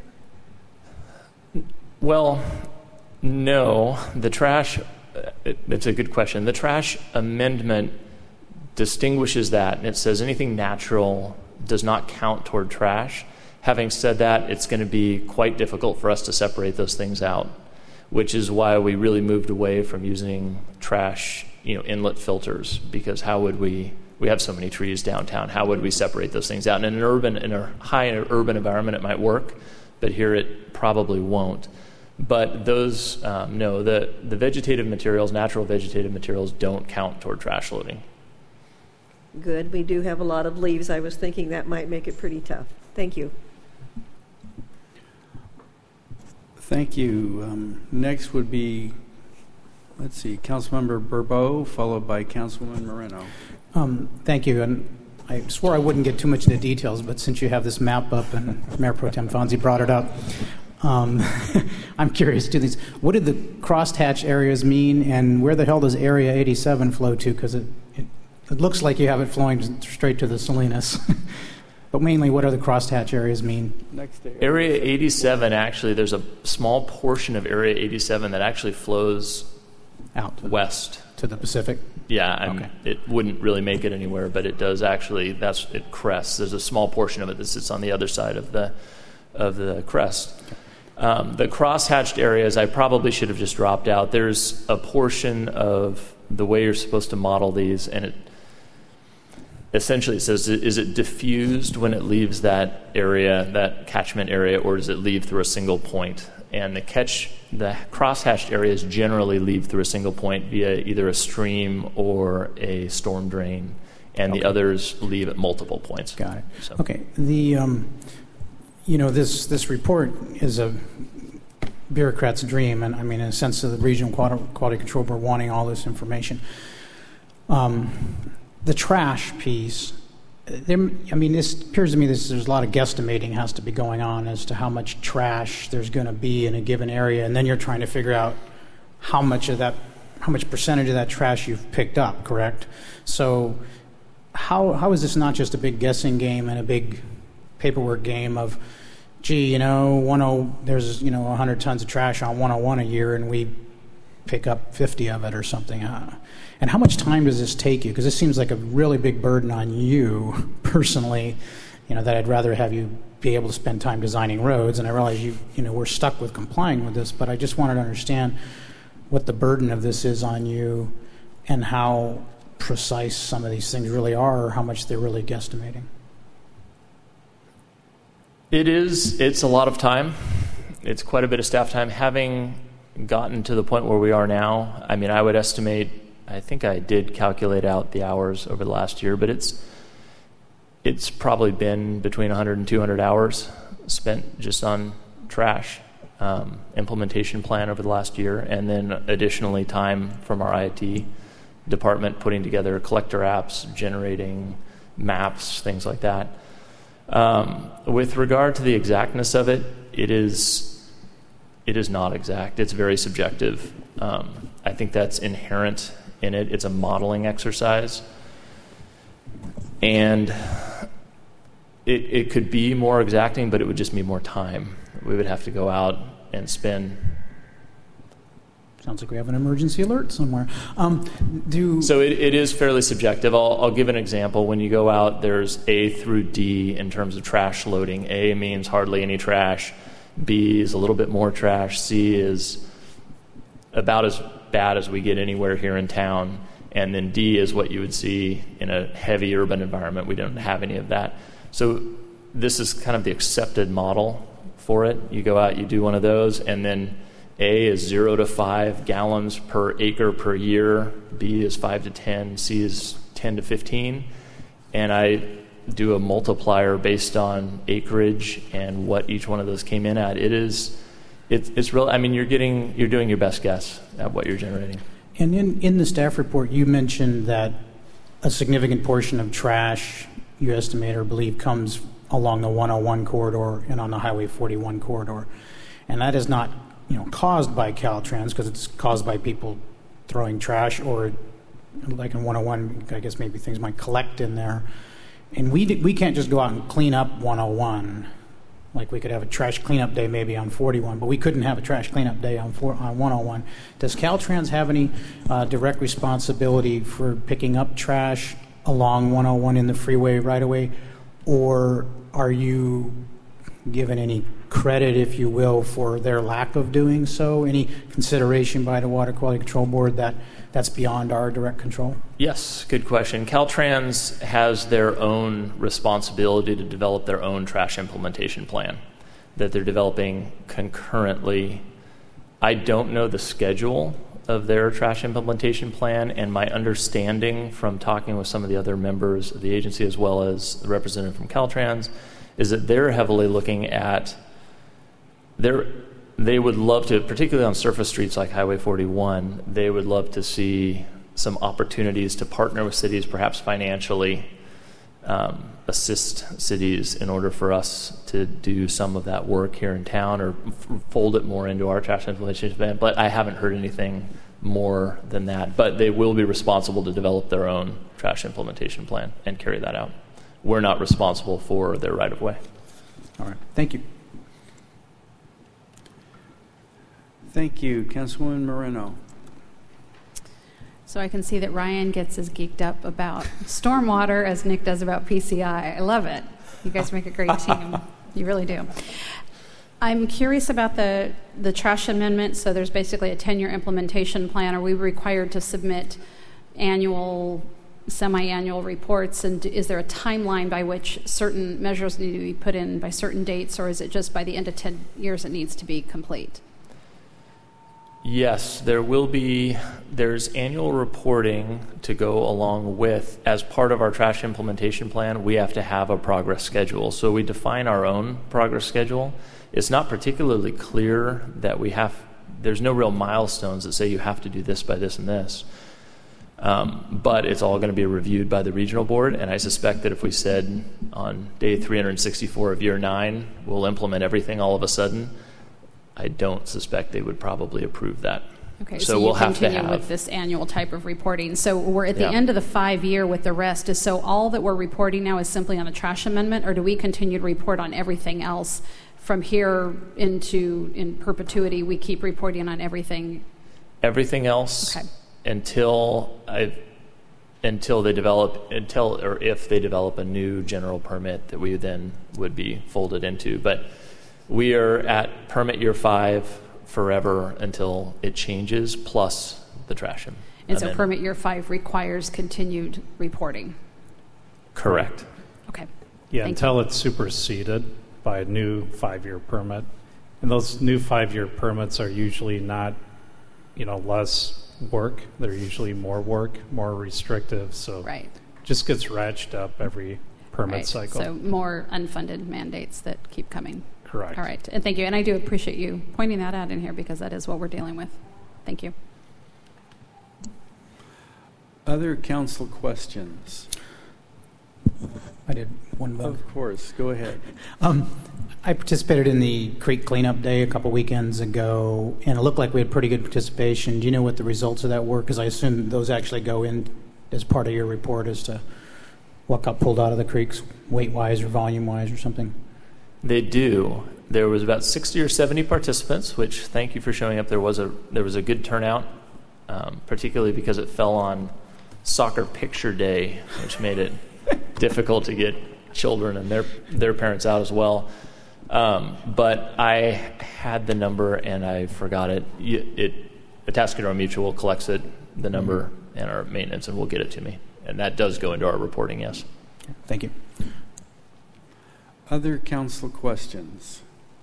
Well, no. The trash, it, it's a good question. The trash amendment distinguishes that, and it says anything natural does not count toward trash. Having said that, it's going to be quite difficult for us to separate those things out, which is why we really moved away from using trash, you know, inlet filters, because how would we, we have so many trees downtown, how would we separate those things out? And in an urban, in a high urban environment, it might work, but here it probably won't. But those, um, no, the, the vegetative materials, natural vegetative materials don't count toward trash loading. Good. We do have a lot of leaves. I was thinking that might make it pretty tough. Thank you. Thank you. Um, next would be, let's see, Councilmember Bourbeau, followed by Councilwoman Moreno. Um, thank you. And I swore I wouldn't get too much into details, but since you have this map up and Mayor Pro Tem Fonzie brought it up, um, I'm curious to these. What did the crosshatch areas mean, and where the hell does Area eighty-seven flow to? Because it, it, it looks like you have it flowing straight to the Salinas. But mainly, what do the crosshatch areas mean? Next area. Area eighty-seven, actually, there's a small portion of Area eighty-seven that actually flows out west to the Pacific. Yeah, I'm, okay. It wouldn't really make it anywhere, but it does actually. That's it crests. There's a small portion of it that sits on the other side of the of the crest. Okay. Um, the crosshatched areas, I probably should have just dropped out. There's a portion of the way you're supposed to model these, and it. Essentially, it says, is it diffused when it leaves that area, that catchment area, or does it leave through a single point? And the catch, the crosshatched areas generally leave through a single point via either a stream or a storm drain, and okay. the others leave at multiple points. Got it. So. Okay. The, um, you know, this this report is a bureaucrat's dream, and I mean, in a sense, of the Regional Quality, Quality Control Board wanting all this information. Um, The trash piece, there, I mean, this appears to me this, there's a lot of guesstimating has to be going on as to how much trash there's going to be in a given area, and then you're trying to figure out how much of that, how much percentage of that trash you've picked up, correct? So how how is this not just a big guessing game and a big paperwork game of, gee, you know, one oh, there's, you know, one hundred tons of trash on one oh one a year, and we pick up fifty of it or something? Uh, And how much time does this take you? Because this seems like a really big burden on you personally, you know, that I'd rather have you be able to spend time designing roads. And I realize you, you know, we're stuck with complying with this, but I just wanted to understand what the burden of this is on you and how precise some of these things really are, or how much they're really guesstimating. It is, it's a lot of time. It's quite a bit of staff time. Having gotten to the point where we are now, I mean, I would estimate, I think I did calculate out the hours over the last year, but it's it's probably been between one hundred and two hundred hours spent just on trash um, implementation plan over the last year, and then additionally time from our I T department putting together collector apps, generating maps, things like that. Um, with regard to the exactness of it, it is it is not exact. It's very subjective. Um, I think that's inherent in it. It's a modeling exercise, and it it could be more exacting, but it would just be more time. We would have to go out and spend. Sounds like we have an emergency alert somewhere. Um, do so it, it is fairly subjective. I'll, I'll give an example. When you go out, there's A through D in terms of trash loading. A means hardly any trash. B is a little bit more trash. C is about as bad as we get anywhere here in town. And then D is what you would see in a heavy urban environment. We don't have any of that. So this is kind of the accepted model for it. You go out, you do one of those, and then A is zero to five gallons per acre per year. B is five to ten. C is ten to fifteen. And I do a multiplier based on acreage and what each one of those came in at. It is, it's, it's real. I mean, you're getting, you're doing your best guess at what you're generating. And in, in the staff report, you mentioned that a significant portion of trash, you estimate or believe, comes along the one oh one corridor and on the Highway forty-one corridor. And that is not, you know, caused by Caltrans, because it's caused by people throwing trash, or like in one oh one, I guess maybe things might collect in there. And we we can't just go out and clean up one oh one. Like we could have a trash cleanup day maybe on forty-one, but we couldn't have a trash cleanup day on, four, on one oh one. Does Caltrans have any uh, direct responsibility for picking up trash along one oh one in the freeway right away? Or are you given any credit, if you will, for their lack of doing so? Any consideration by the Water Quality Control Board that that's beyond our direct control? Yes, good question. Caltrans has their own responsibility to develop their own trash implementation plan that they're developing concurrently. I don't know the schedule of their trash implementation plan, and my understanding from talking with some of the other members of the agency as well as the representative from Caltrans is that they're heavily looking at their they would love to, particularly on surface streets like Highway forty-one, they would love to see some opportunities to partner with cities, perhaps financially, um, assist cities in order for us to do some of that work here in town, or f- fold it more into our trash implementation plan. But I haven't heard anything more than that. But they will be responsible to develop their own trash implementation plan and carry that out. We're not responsible for their right-of-way. All right. Thank you. Thank you, Councilwoman Moreno. So I can see that Ryan gets as geeked up about stormwater as Nick does about P C I. I love it. You guys make a great team. You really do. I'm curious about the, the trash amendment. So there's basically a ten-year implementation plan. Are we required to submit annual, semi-annual reports? And is there a timeline by which certain measures need to be put in by certain dates, or is it just by the end of ten years it needs to be complete? Yes, there will be, there's annual reporting to go along with, as part of our trash implementation plan, we have to have a progress schedule. So we define our own progress schedule. It's not particularly clear that we have, there's no real milestones that say you have to do this by this and this. Um, but it's all going to be reviewed by the regional board, and I suspect that if we said on day three hundred sixty-four of year nine, we'll implement everything all of a sudden, I don't suspect they would probably approve that. Okay, so, so we'll you have to continue have with this annual type of reporting. So we're at the Yeah. end of the five year with the rest. Is so all that we're reporting now is simply on a trash amendment, or do we continue to report on everything else from here into in perpetuity? We keep reporting on everything. Everything else Okay. until I until they develop until or if they develop a new general permit that we then would be folded into. But we are at permit year five forever until it changes, plus the trash amendment. And so permit year five requires continued reporting. Correct. Okay. Yeah, Thank until you. it's superseded by a new five-year permit. And those new five-year permits are usually not you know, less work. They're usually more work, more restrictive. So right. just gets ratcheted up every permit right. cycle. So more unfunded mandates that keep coming. Correct. All right. And thank you. And I do appreciate you pointing that out in here because that is what we're dealing with. Thank you. Other council questions? I did one more. Of course. Go ahead. Um, I participated in the Creek Cleanup Day a couple weekends ago, and it looked like we had pretty good participation. Do you know what the results of that were? Because I assume those actually go in as part of your report as to what got pulled out of the creeks, weight-wise or volume-wise or something. They do. There was about sixty or seventy participants, which thank you for showing up. There was a there was a good turnout, um, particularly because it fell on soccer picture day, which made it difficult to get children and their their parents out as well. Um, but I had the number and I forgot it. It Atascadero Mutual collects it, the number, and our maintenance, and will get it to me. And that does go into our reporting. Yes. Thank you. Other council questions?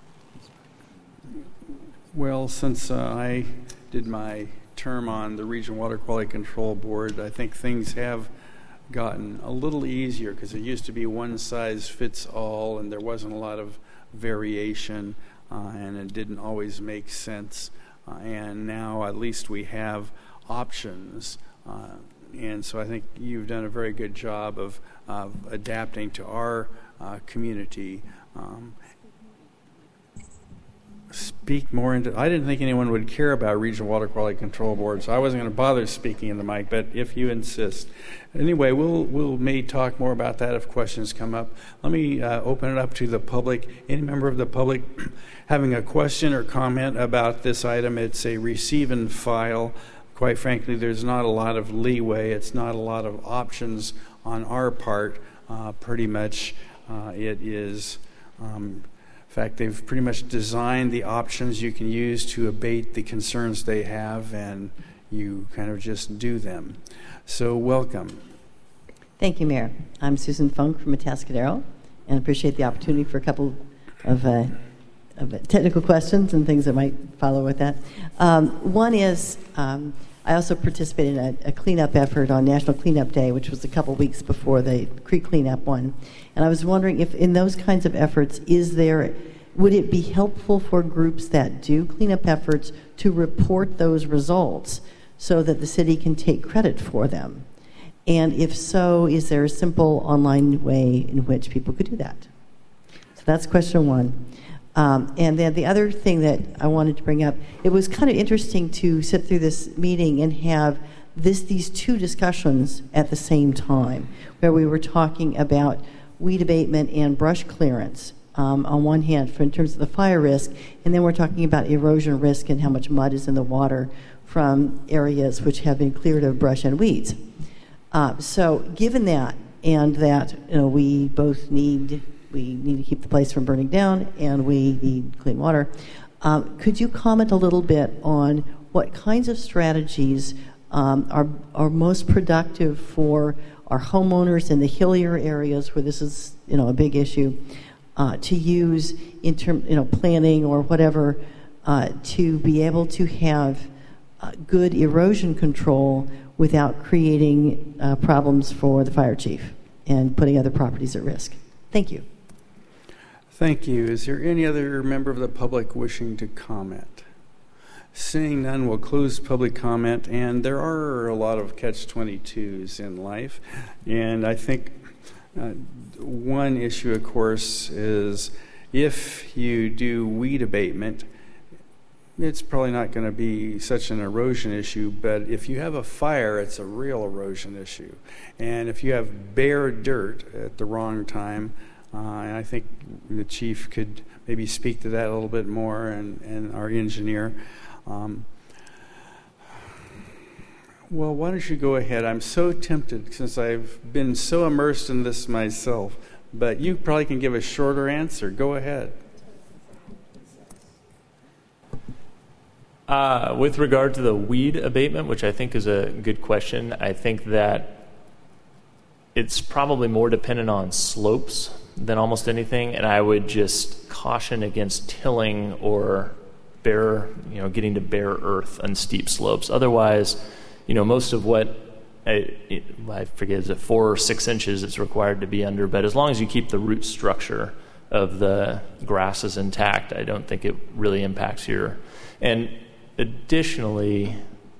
Well, since uh, I did my term on the Regional Water Quality Control Board, I think things have gotten a little easier because it used to be one size fits all and there wasn't a lot of variation uh, and it didn't always make sense. Uh, and now at least we have options. Uh, and so I think you've done a very good job of, of adapting to our uh, community. Um, speak more into I didn't think anyone would care about Regional Water Quality Control Board, so I wasn't going to bother speaking in the mic, but if you insist. Anyway, we'll we'll may talk more about that if questions come up. Let me uh, open it up to the public. Any member of the public having a question or comment about this item, it's a receive and file. Quite frankly, there's not a lot of leeway. It's not a lot of options on our part. Uh, pretty much uh, it is... Um, In fact, they've pretty much designed the options you can use to abate the concerns they have, and you kind of just do them. So welcome. Thank you, Mayor. I'm Susan Funk from Atascadero, and appreciate the opportunity for a couple of, uh, of technical questions and things that might follow with that. Um, one is, um, I also participated in a, a cleanup effort on National Cleanup Day, which was a couple weeks before the Creek Cleanup one. And I was wondering if in those kinds of efforts, is there, would it be helpful for groups that do cleanup efforts to report those results so that the city can take credit for them? And if so, is there a simple online way in which people could do that? So that's question one. Um, and then the other thing that I wanted to bring up, it was kind of interesting to sit through this meeting and have this these two discussions at the same time, where we were talking about weed abatement and brush clearance um, on one hand for in terms of the fire risk, and then we're talking about erosion risk and how much mud is in the water from areas which have been cleared of brush and weeds. Uh, so given that, and that you know we both need we need to keep the place from burning down and we need clean water, um, could you comment a little bit on what kinds of strategies um, are are most productive for our homeowners in the hillier areas where this is, you know, a big issue, uh, to use in term, you know, planning or whatever, uh, to be able to have uh, good erosion control without creating uh, problems for the fire chief and putting other properties at risk. Thank you. Thank you. Is there any other member of the public wishing to comment? Seeing none, we'll close public comment, and there are a lot of catch twenty-twos in life, and I think uh, one issue, of course, is if you do weed abatement, it's probably not going to be such an erosion issue, but if you have a fire, it's a real erosion issue, and if you have bare dirt at the wrong time, uh, and I think the chief could maybe speak to that a little bit more, and, and our engineer. Um, well, why don't you go ahead? I'm so tempted since I've been so immersed in this myself, but you probably can give a shorter answer. Go ahead. Uh, with regard to the weed abatement, which I think is a good question, I think that it's probably more dependent on slopes than almost anything, and I would just caution against tilling or bare, you know, getting to bare earth on steep slopes. Otherwise, you know, most of what I, I forget, is it four or six inches it's required to be under, but as long as you keep the root structure of the grasses intact, I don't think it really impacts your. And additionally,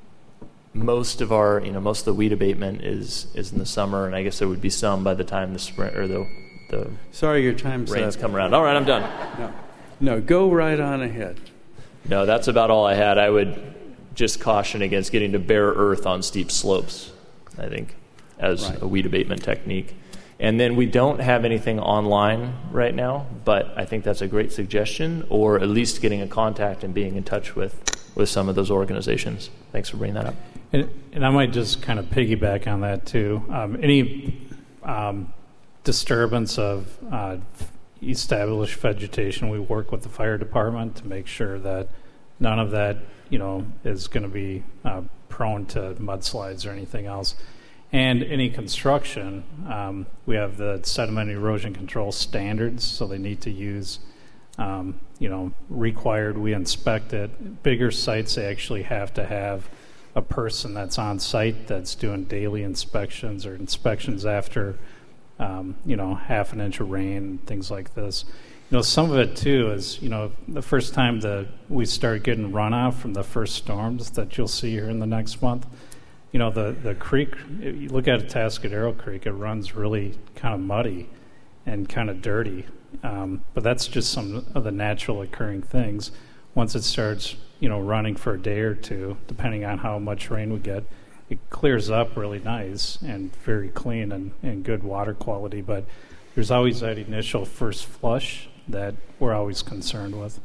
most of our, you know, most of the weed abatement is is in the summer, and I guess there would be some by the time the spring or the the sorry, your time's rains up. come around. All right, I'm done. No, no, go right on ahead. No, that's about all I had. I would just caution against getting to bare earth on steep slopes, I think, as right. a weed abatement technique. And then we don't have anything online right now, but I think that's a great suggestion, or at least getting in contact and being in touch with, with some of those organizations. Thanks for bringing that up. And, and I might just kind of piggyback on that too. Um, any um, disturbance of uh, established vegetation, we work with the fire department to make sure that none of that, you know, is going to be uh, prone to mudslides or anything else. And any construction, um, we have the sediment erosion control standards, so they need to use, um, you know, required. We inspect it. Bigger sites, they actually have to have a person that's on site that's doing daily inspections or inspections after, um, you know, half an inch of rain, things like this. You know, some of it too is, you know, the first time that we start getting runoff from the first storms that you'll see here in the next month. You know, the, the creek, you look at Atascadero Creek, it runs really kind of muddy and kind of dirty. Um, but that's just some of the natural occurring things. Once it starts, you know, running for a day or two, depending on how much rain we get, it clears up really nice and very clean and, and good water quality. But there's always that initial first flush that we're always concerned with.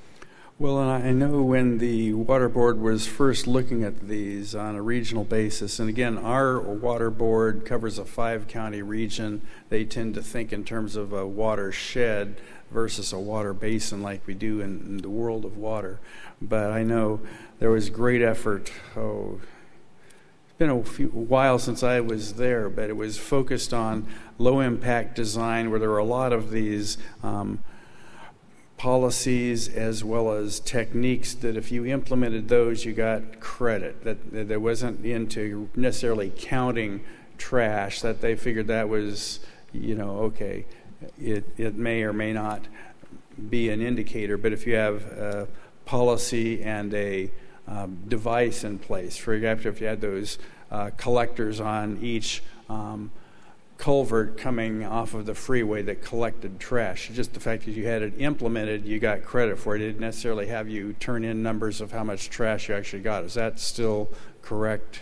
Well, and I know when the Water Board was first looking at these on a regional basis, and again, our Water Board covers a five-county region. They tend to think in terms of a watershed versus a water basin like we do in, in the world of water. But I know there was great effort. Oh, it's been a, few, a while since I was there, but it was focused on low-impact design where there were a lot of these um, policies as well as techniques that if you implemented those, you got credit, that, that there wasn't into necessarily counting trash, that they figured that was, you know, okay, it, it may or may not be an indicator, but if you have a policy and a um, device in place, for example, if you had those uh, collectors on each um, culvert coming off of the freeway that collected trash. Just the fact that you had it implemented, you got credit for it. It didn't necessarily have you turn in numbers of how much trash you actually got. Is that still correct?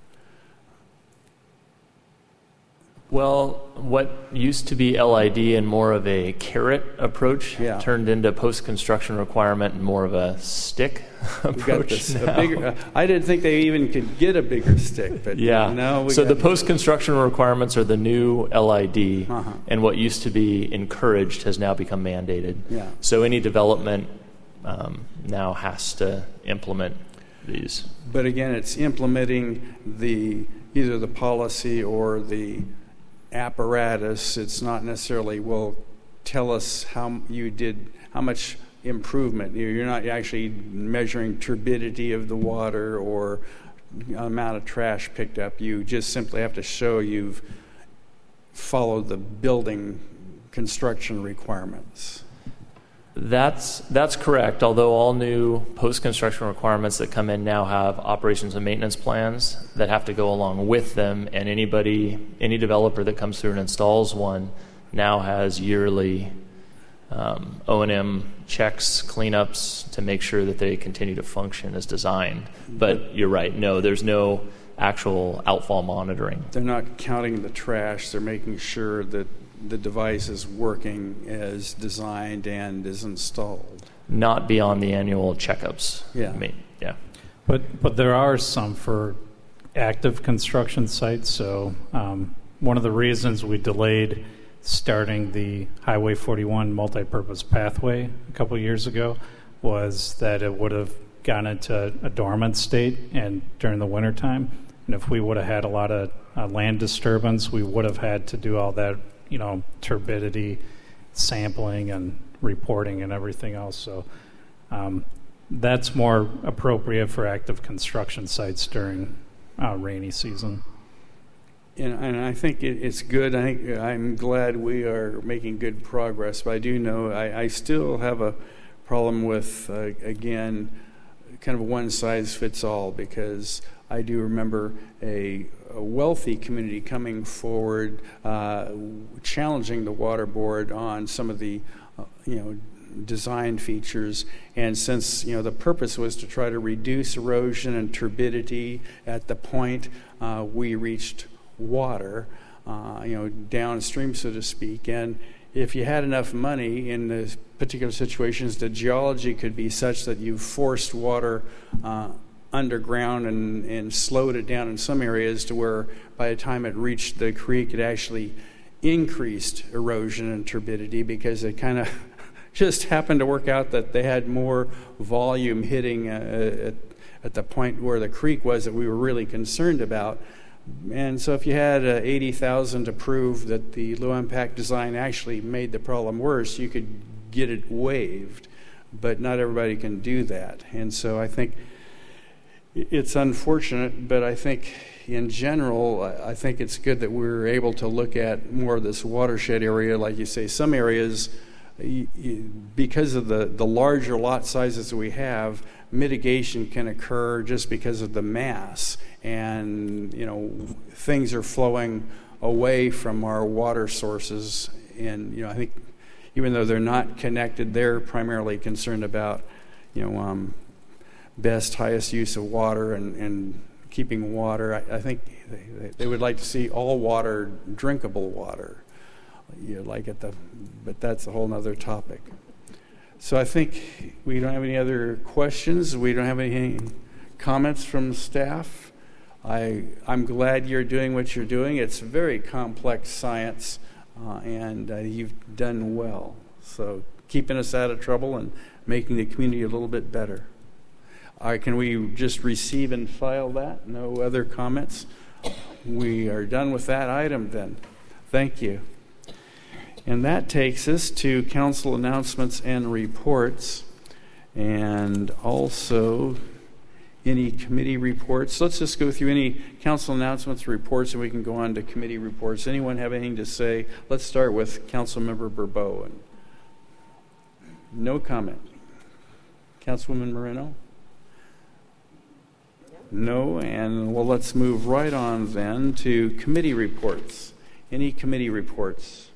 Well, what used to be L I D and more of a carrot approach yeah. turned into post-construction requirement and more of a stick approach. We got this, now. A bigger, uh, I didn't think they even could get a bigger stick, but yeah. no. We so got the post-construction requirements are the new L I D, uh-huh. and what used to be encouraged has now become mandated. Yeah. So any development um, now has to implement these. But again, it's implementing the either the policy or the apparatus. It's not necessarily, well, tell us how you did, how much improvement. You're not actually measuring turbidity of the water or amount of trash picked up. You just simply have to show you've followed the building construction requirements. That's that's correct, although all new post-construction requirements that come in now have operations and maintenance plans that have to go along with them, and anybody, any developer that comes through and installs one now has yearly um, O and M checks, cleanups to make sure that they continue to function as designed. But you're right, no, there's no actual outfall monitoring. They're not counting the trash, they're making sure that the device is working as designed and is installed. Not beyond the annual checkups. Yeah. I mean, yeah. But but there are some for active construction sites. So um, one of the reasons we delayed starting the Highway forty-one multi-purpose pathway a couple years ago was that it would have gone into a dormant state and during the wintertime. And if we would have had a lot of uh, land disturbance, we would have had to do all that, you know, turbidity sampling and reporting and everything else. So um, that's more appropriate for active construction sites during uh, rainy season. And, and I think it, it's good. I think I'm glad we are making good progress. But I do know I, I still have a problem with, uh, again, kind of a one-size-fits-all, because I do remember a, a wealthy community coming forward, uh, challenging the water board on some of the, uh, you know, design features. And since, you know, the purpose was to try to reduce erosion and turbidity at the point uh, we reached water, uh, you know, downstream, so to speak. And if you had enough money in the particular situations, the geology could be such that you forced water uh, underground and, and slowed it down in some areas to where by the time it reached the creek, it actually increased erosion and turbidity, because it kind of just happened to work out that they had more volume hitting uh, at, at the point where the creek was that we were really concerned about. And so if you had uh, eighty thousand to prove that the low-impact design actually made the problem worse, you could get it waived. But not everybody can do that. And so I think it's unfortunate, but I think in general, I think it's good that we're able to look at more of this watershed area. Like you say, some areas, because of the, the larger lot sizes that we have, mitigation can occur just because of the mass. And, you know, things are flowing away from our water sources. And, you know, I think even though they're not connected, they're primarily concerned about, you know, um, best, highest use of water and, and keeping water. I, I think they, they would like to see all water drinkable water, you know, like at the, but that's a whole other topic. So I think we don't have any other questions. We don't have any comments from staff. I, I'm glad you're doing what you're doing. It's very complex science, uh, and uh, you've done well. So keeping us out of trouble and making the community a little bit better. All right, can we just receive and file that? No other comments? We are done with that item then. Thank you. And that takes us to council announcements and reports, and also any committee reports. Let's just go through any council announcements, reports, and we can go on to committee reports. Anyone have anything to say? Let's start with Councilmember Bourbeau. No comment. Councilwoman Moreno? No, and well, let's move right on then to committee reports. Any committee reports?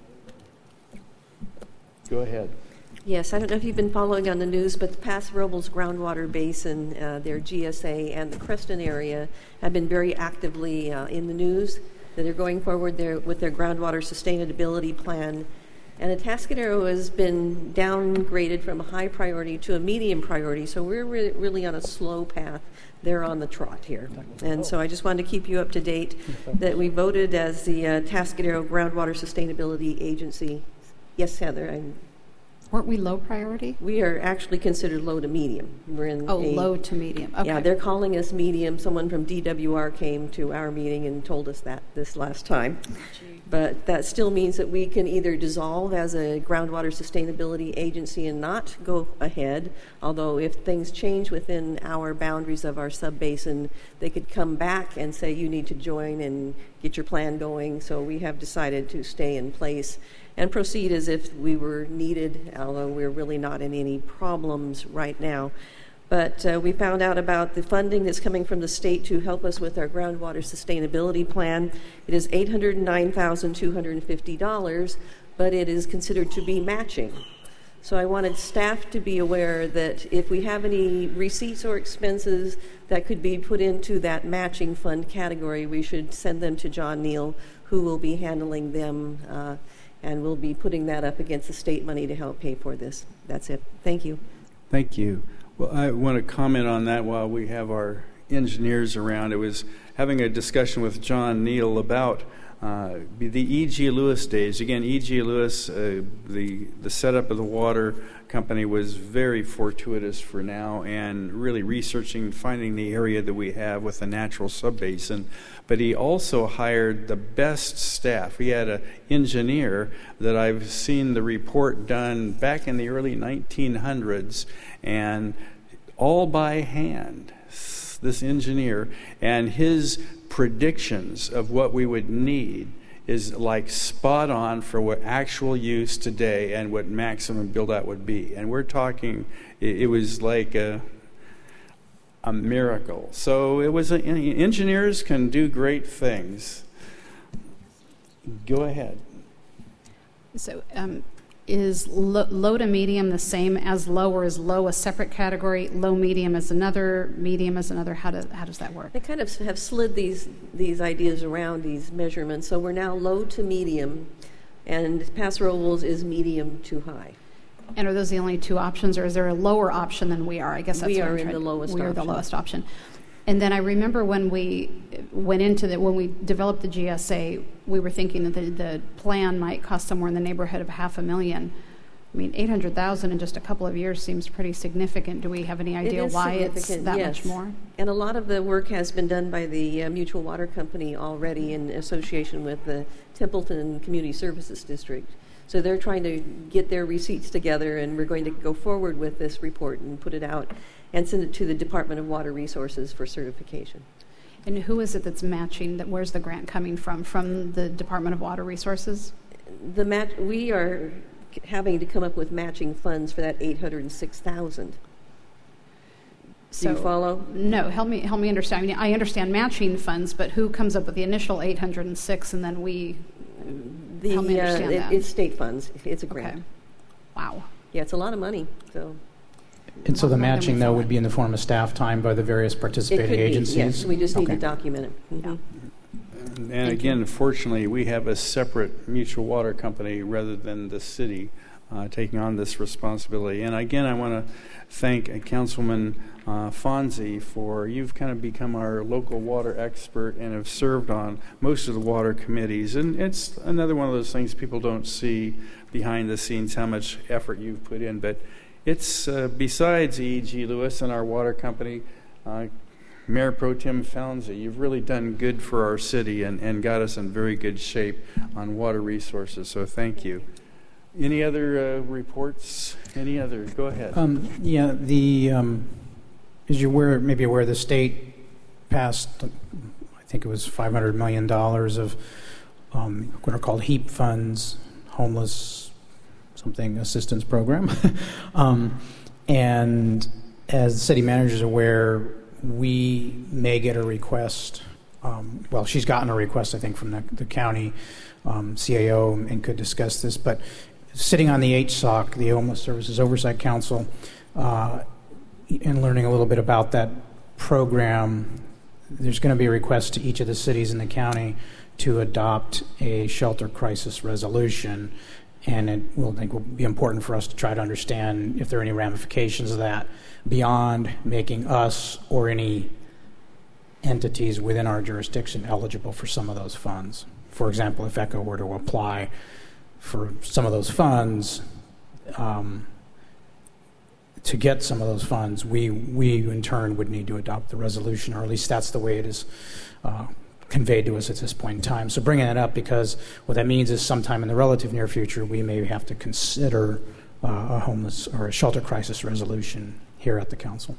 Go ahead. Yes, I don't know if you've been following on the news, but the Paso Robles groundwater basin, uh, their G S A, and the Creston area have been very actively uh, in the news. That they're going forward there with their groundwater sustainability plan. And Atascadero has been downgraded from a high priority to a medium priority, so we're re- really on a slow path. They're on the trot here. And so I just wanted to keep you up to date that we voted as the uh, Atascadero Groundwater Sustainability Agency. Yes, Heather, I'm Weren't we low priority? We are actually considered low to medium. We're in oh, a, low to medium. Okay. Yeah, they're calling us medium. Someone from D W R came to our meeting and told us that this last time. Gee. But that still means that we can either dissolve as a groundwater sustainability agency and not go ahead, although if things change within our boundaries of our sub-basin, they could come back and say you need to join and get your plan going. So we have decided to stay in place and proceed as if we were needed, although we're really not in any problems right now. But uh, we found out about the funding that's coming from the state to help us with our groundwater sustainability plan. It is eight hundred nine thousand two hundred fifty dollars, but it is considered to be matching. So I wanted staff to be aware that if we have any receipts or expenses that could be put into that matching fund category, we should send them to John Neal, who will be handling them, uh, and we'll be putting that up against the state money to help pay for this. That's it. Thank you. Thank you. Well, I want to comment on that while we have our engineers around. It was having a discussion with John Neal about uh, the E G. Lewis days. Again, E G. Lewis, uh, the, the setup of the water company was very fortuitous for now, and really researching and finding the area that we have with the natural subbasin. But he also hired the best staff. He had an engineer that I've seen the report done back in the early nineteen hundreds, and all by hand, this engineer, and his predictions of what we would need is like spot on for what actual use today and what maximum build out would be. And we're talking, it, it was like a, a miracle. So it was, a, engineers can do great things. Go ahead. So um, is lo- low to medium the same as low, or is low a separate category? Low, medium is another, medium is another. How does how does that work? They kind of have slid these these ideas around, these measurements. So we're now low to medium, and Paso Robles is medium to high. And are those the only two options, or is there a lower option than we are? I guess that's we what are I'm in trying- the lowest. We are option. the lowest option. And then I remember when we went into the, when we developed the G S A, we were thinking that the, the plan might cost somewhere in the neighborhood of half a million. I mean, eight hundred thousand in just a couple of years seems pretty significant. Do we have any idea It is why it's significant, that yes. much more? And a lot of the work has been done by the uh, Mutual Water Company already in association with the Templeton Community Services District. So they're trying to get their receipts together, and we're going to go forward with this report and put it out and send it to the Department of Water Resources for certification. And who is it that's matching? That where's the grant coming from? From the Department of Water Resources? The mat- we are having to come up with matching funds for that eight hundred six thousand. So, Do you follow? No, help me help me understand. I mean, I understand matching funds, but who comes up with the initial eight hundred six, and then we The, help me understand uh, it, that? It's state funds. It's a grant. Okay. Wow. Yeah, it's a lot of money. So. And so the More than we matching, though, thought. would be in the form of staff time by the various It participating could be, agencies? yes. We just need Okay. to document it. Mhm. And again, fortunately, we have a separate mutual water company rather than the city uh, taking on this responsibility. And again, I want to thank uh, Councilman uh, Fonzie for, you've kind of become our local water expert and have served on most of the water committees. And it's another one of those things people don't see behind the scenes, how much effort you've put in. But it's, uh, besides E E G Lewis and our water company, uh, Mayor Pro Tem Founzy, you've really done good for our city and, and got us in very good shape on water resources, so thank you. Any other uh, reports? Any other? Go ahead. Um, yeah, the um, as you're aware, maybe aware, the state passed, I think it was five hundred million dollars of um, what are called HEAP funds, homeless something assistance program, um, and as the city manager is aware, we may get a request. Um, well, she's gotten a request, I think, from the, the county um, C A O, and could discuss this. But sitting on the H S O C, the Homeless Services Oversight Council, uh, and learning a little bit about that program, there's going to be a request to each of the cities in the county to adopt a shelter crisis resolution. And it will, I think, will be important for us to try to understand if there are any ramifications of that beyond making us or any entities within our jurisdiction eligible for some of those funds. For example, if ECHO were to apply for some of those funds, um, to get some of those funds, we, we in turn would need to adopt the resolution, or at least that's the way it is uh, conveyed to us at this point in time. So bringing that up because what that means is sometime in the relative near future, we may have to consider uh, a homeless or a shelter crisis resolution here at the council.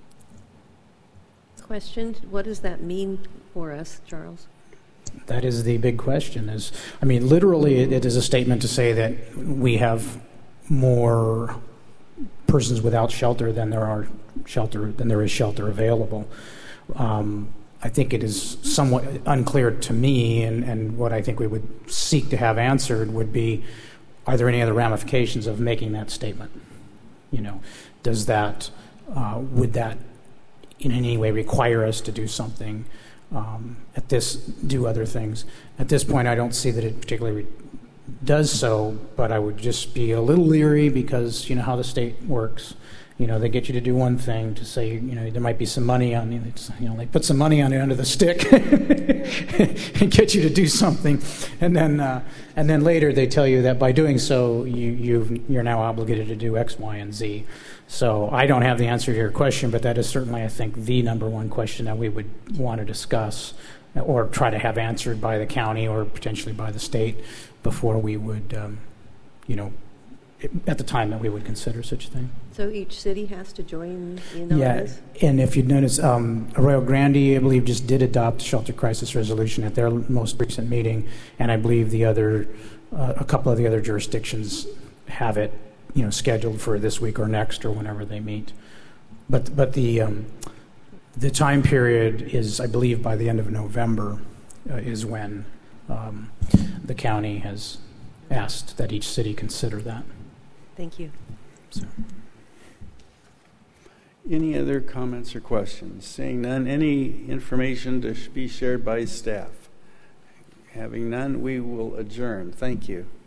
Question, what does that mean for us, Charles? That is the big question. Is I mean, literally, it, it is a statement to say that we have more persons without shelter than there are shelter than there is shelter available. Um, I think it is somewhat unclear to me, and, and what I think we would seek to have answered would be: are there any other ramifications of making that statement? You know, does that uh, would that in any way require us to do something? Um, at this, do other things. At this point, I don't see that it particularly does so, but I would just be a little leery because you know how the state works. You know, they get you to do one thing to say, you know, there might be some money on you. You know, they put some money on the end of the stick and get you to do something, and then uh, and then later they tell you that by doing so, you you've, you're now obligated to do X, Y, and Z. So I don't have the answer to your question, but that is certainly, I think, the number one question that we would want to discuss or try to have answered by the county or potentially by the state before we would, um, you know, at the time that we would consider such a thing. So each city has to join in on Yeah, this? and if you'd notice, um, Arroyo Grande, I believe, just did adopt shelter crisis resolution at their most recent meeting, and I believe the other, uh, a couple of the other jurisdictions have it, you know, scheduled for this week or next or whenever they meet. But but the um, the time period is, I believe, by the end of November uh, is when um, the county has asked that each city consider that. Thank you. So. Any other comments or questions? Seeing none, any information to be shared by staff? Having none, we will adjourn. Thank you.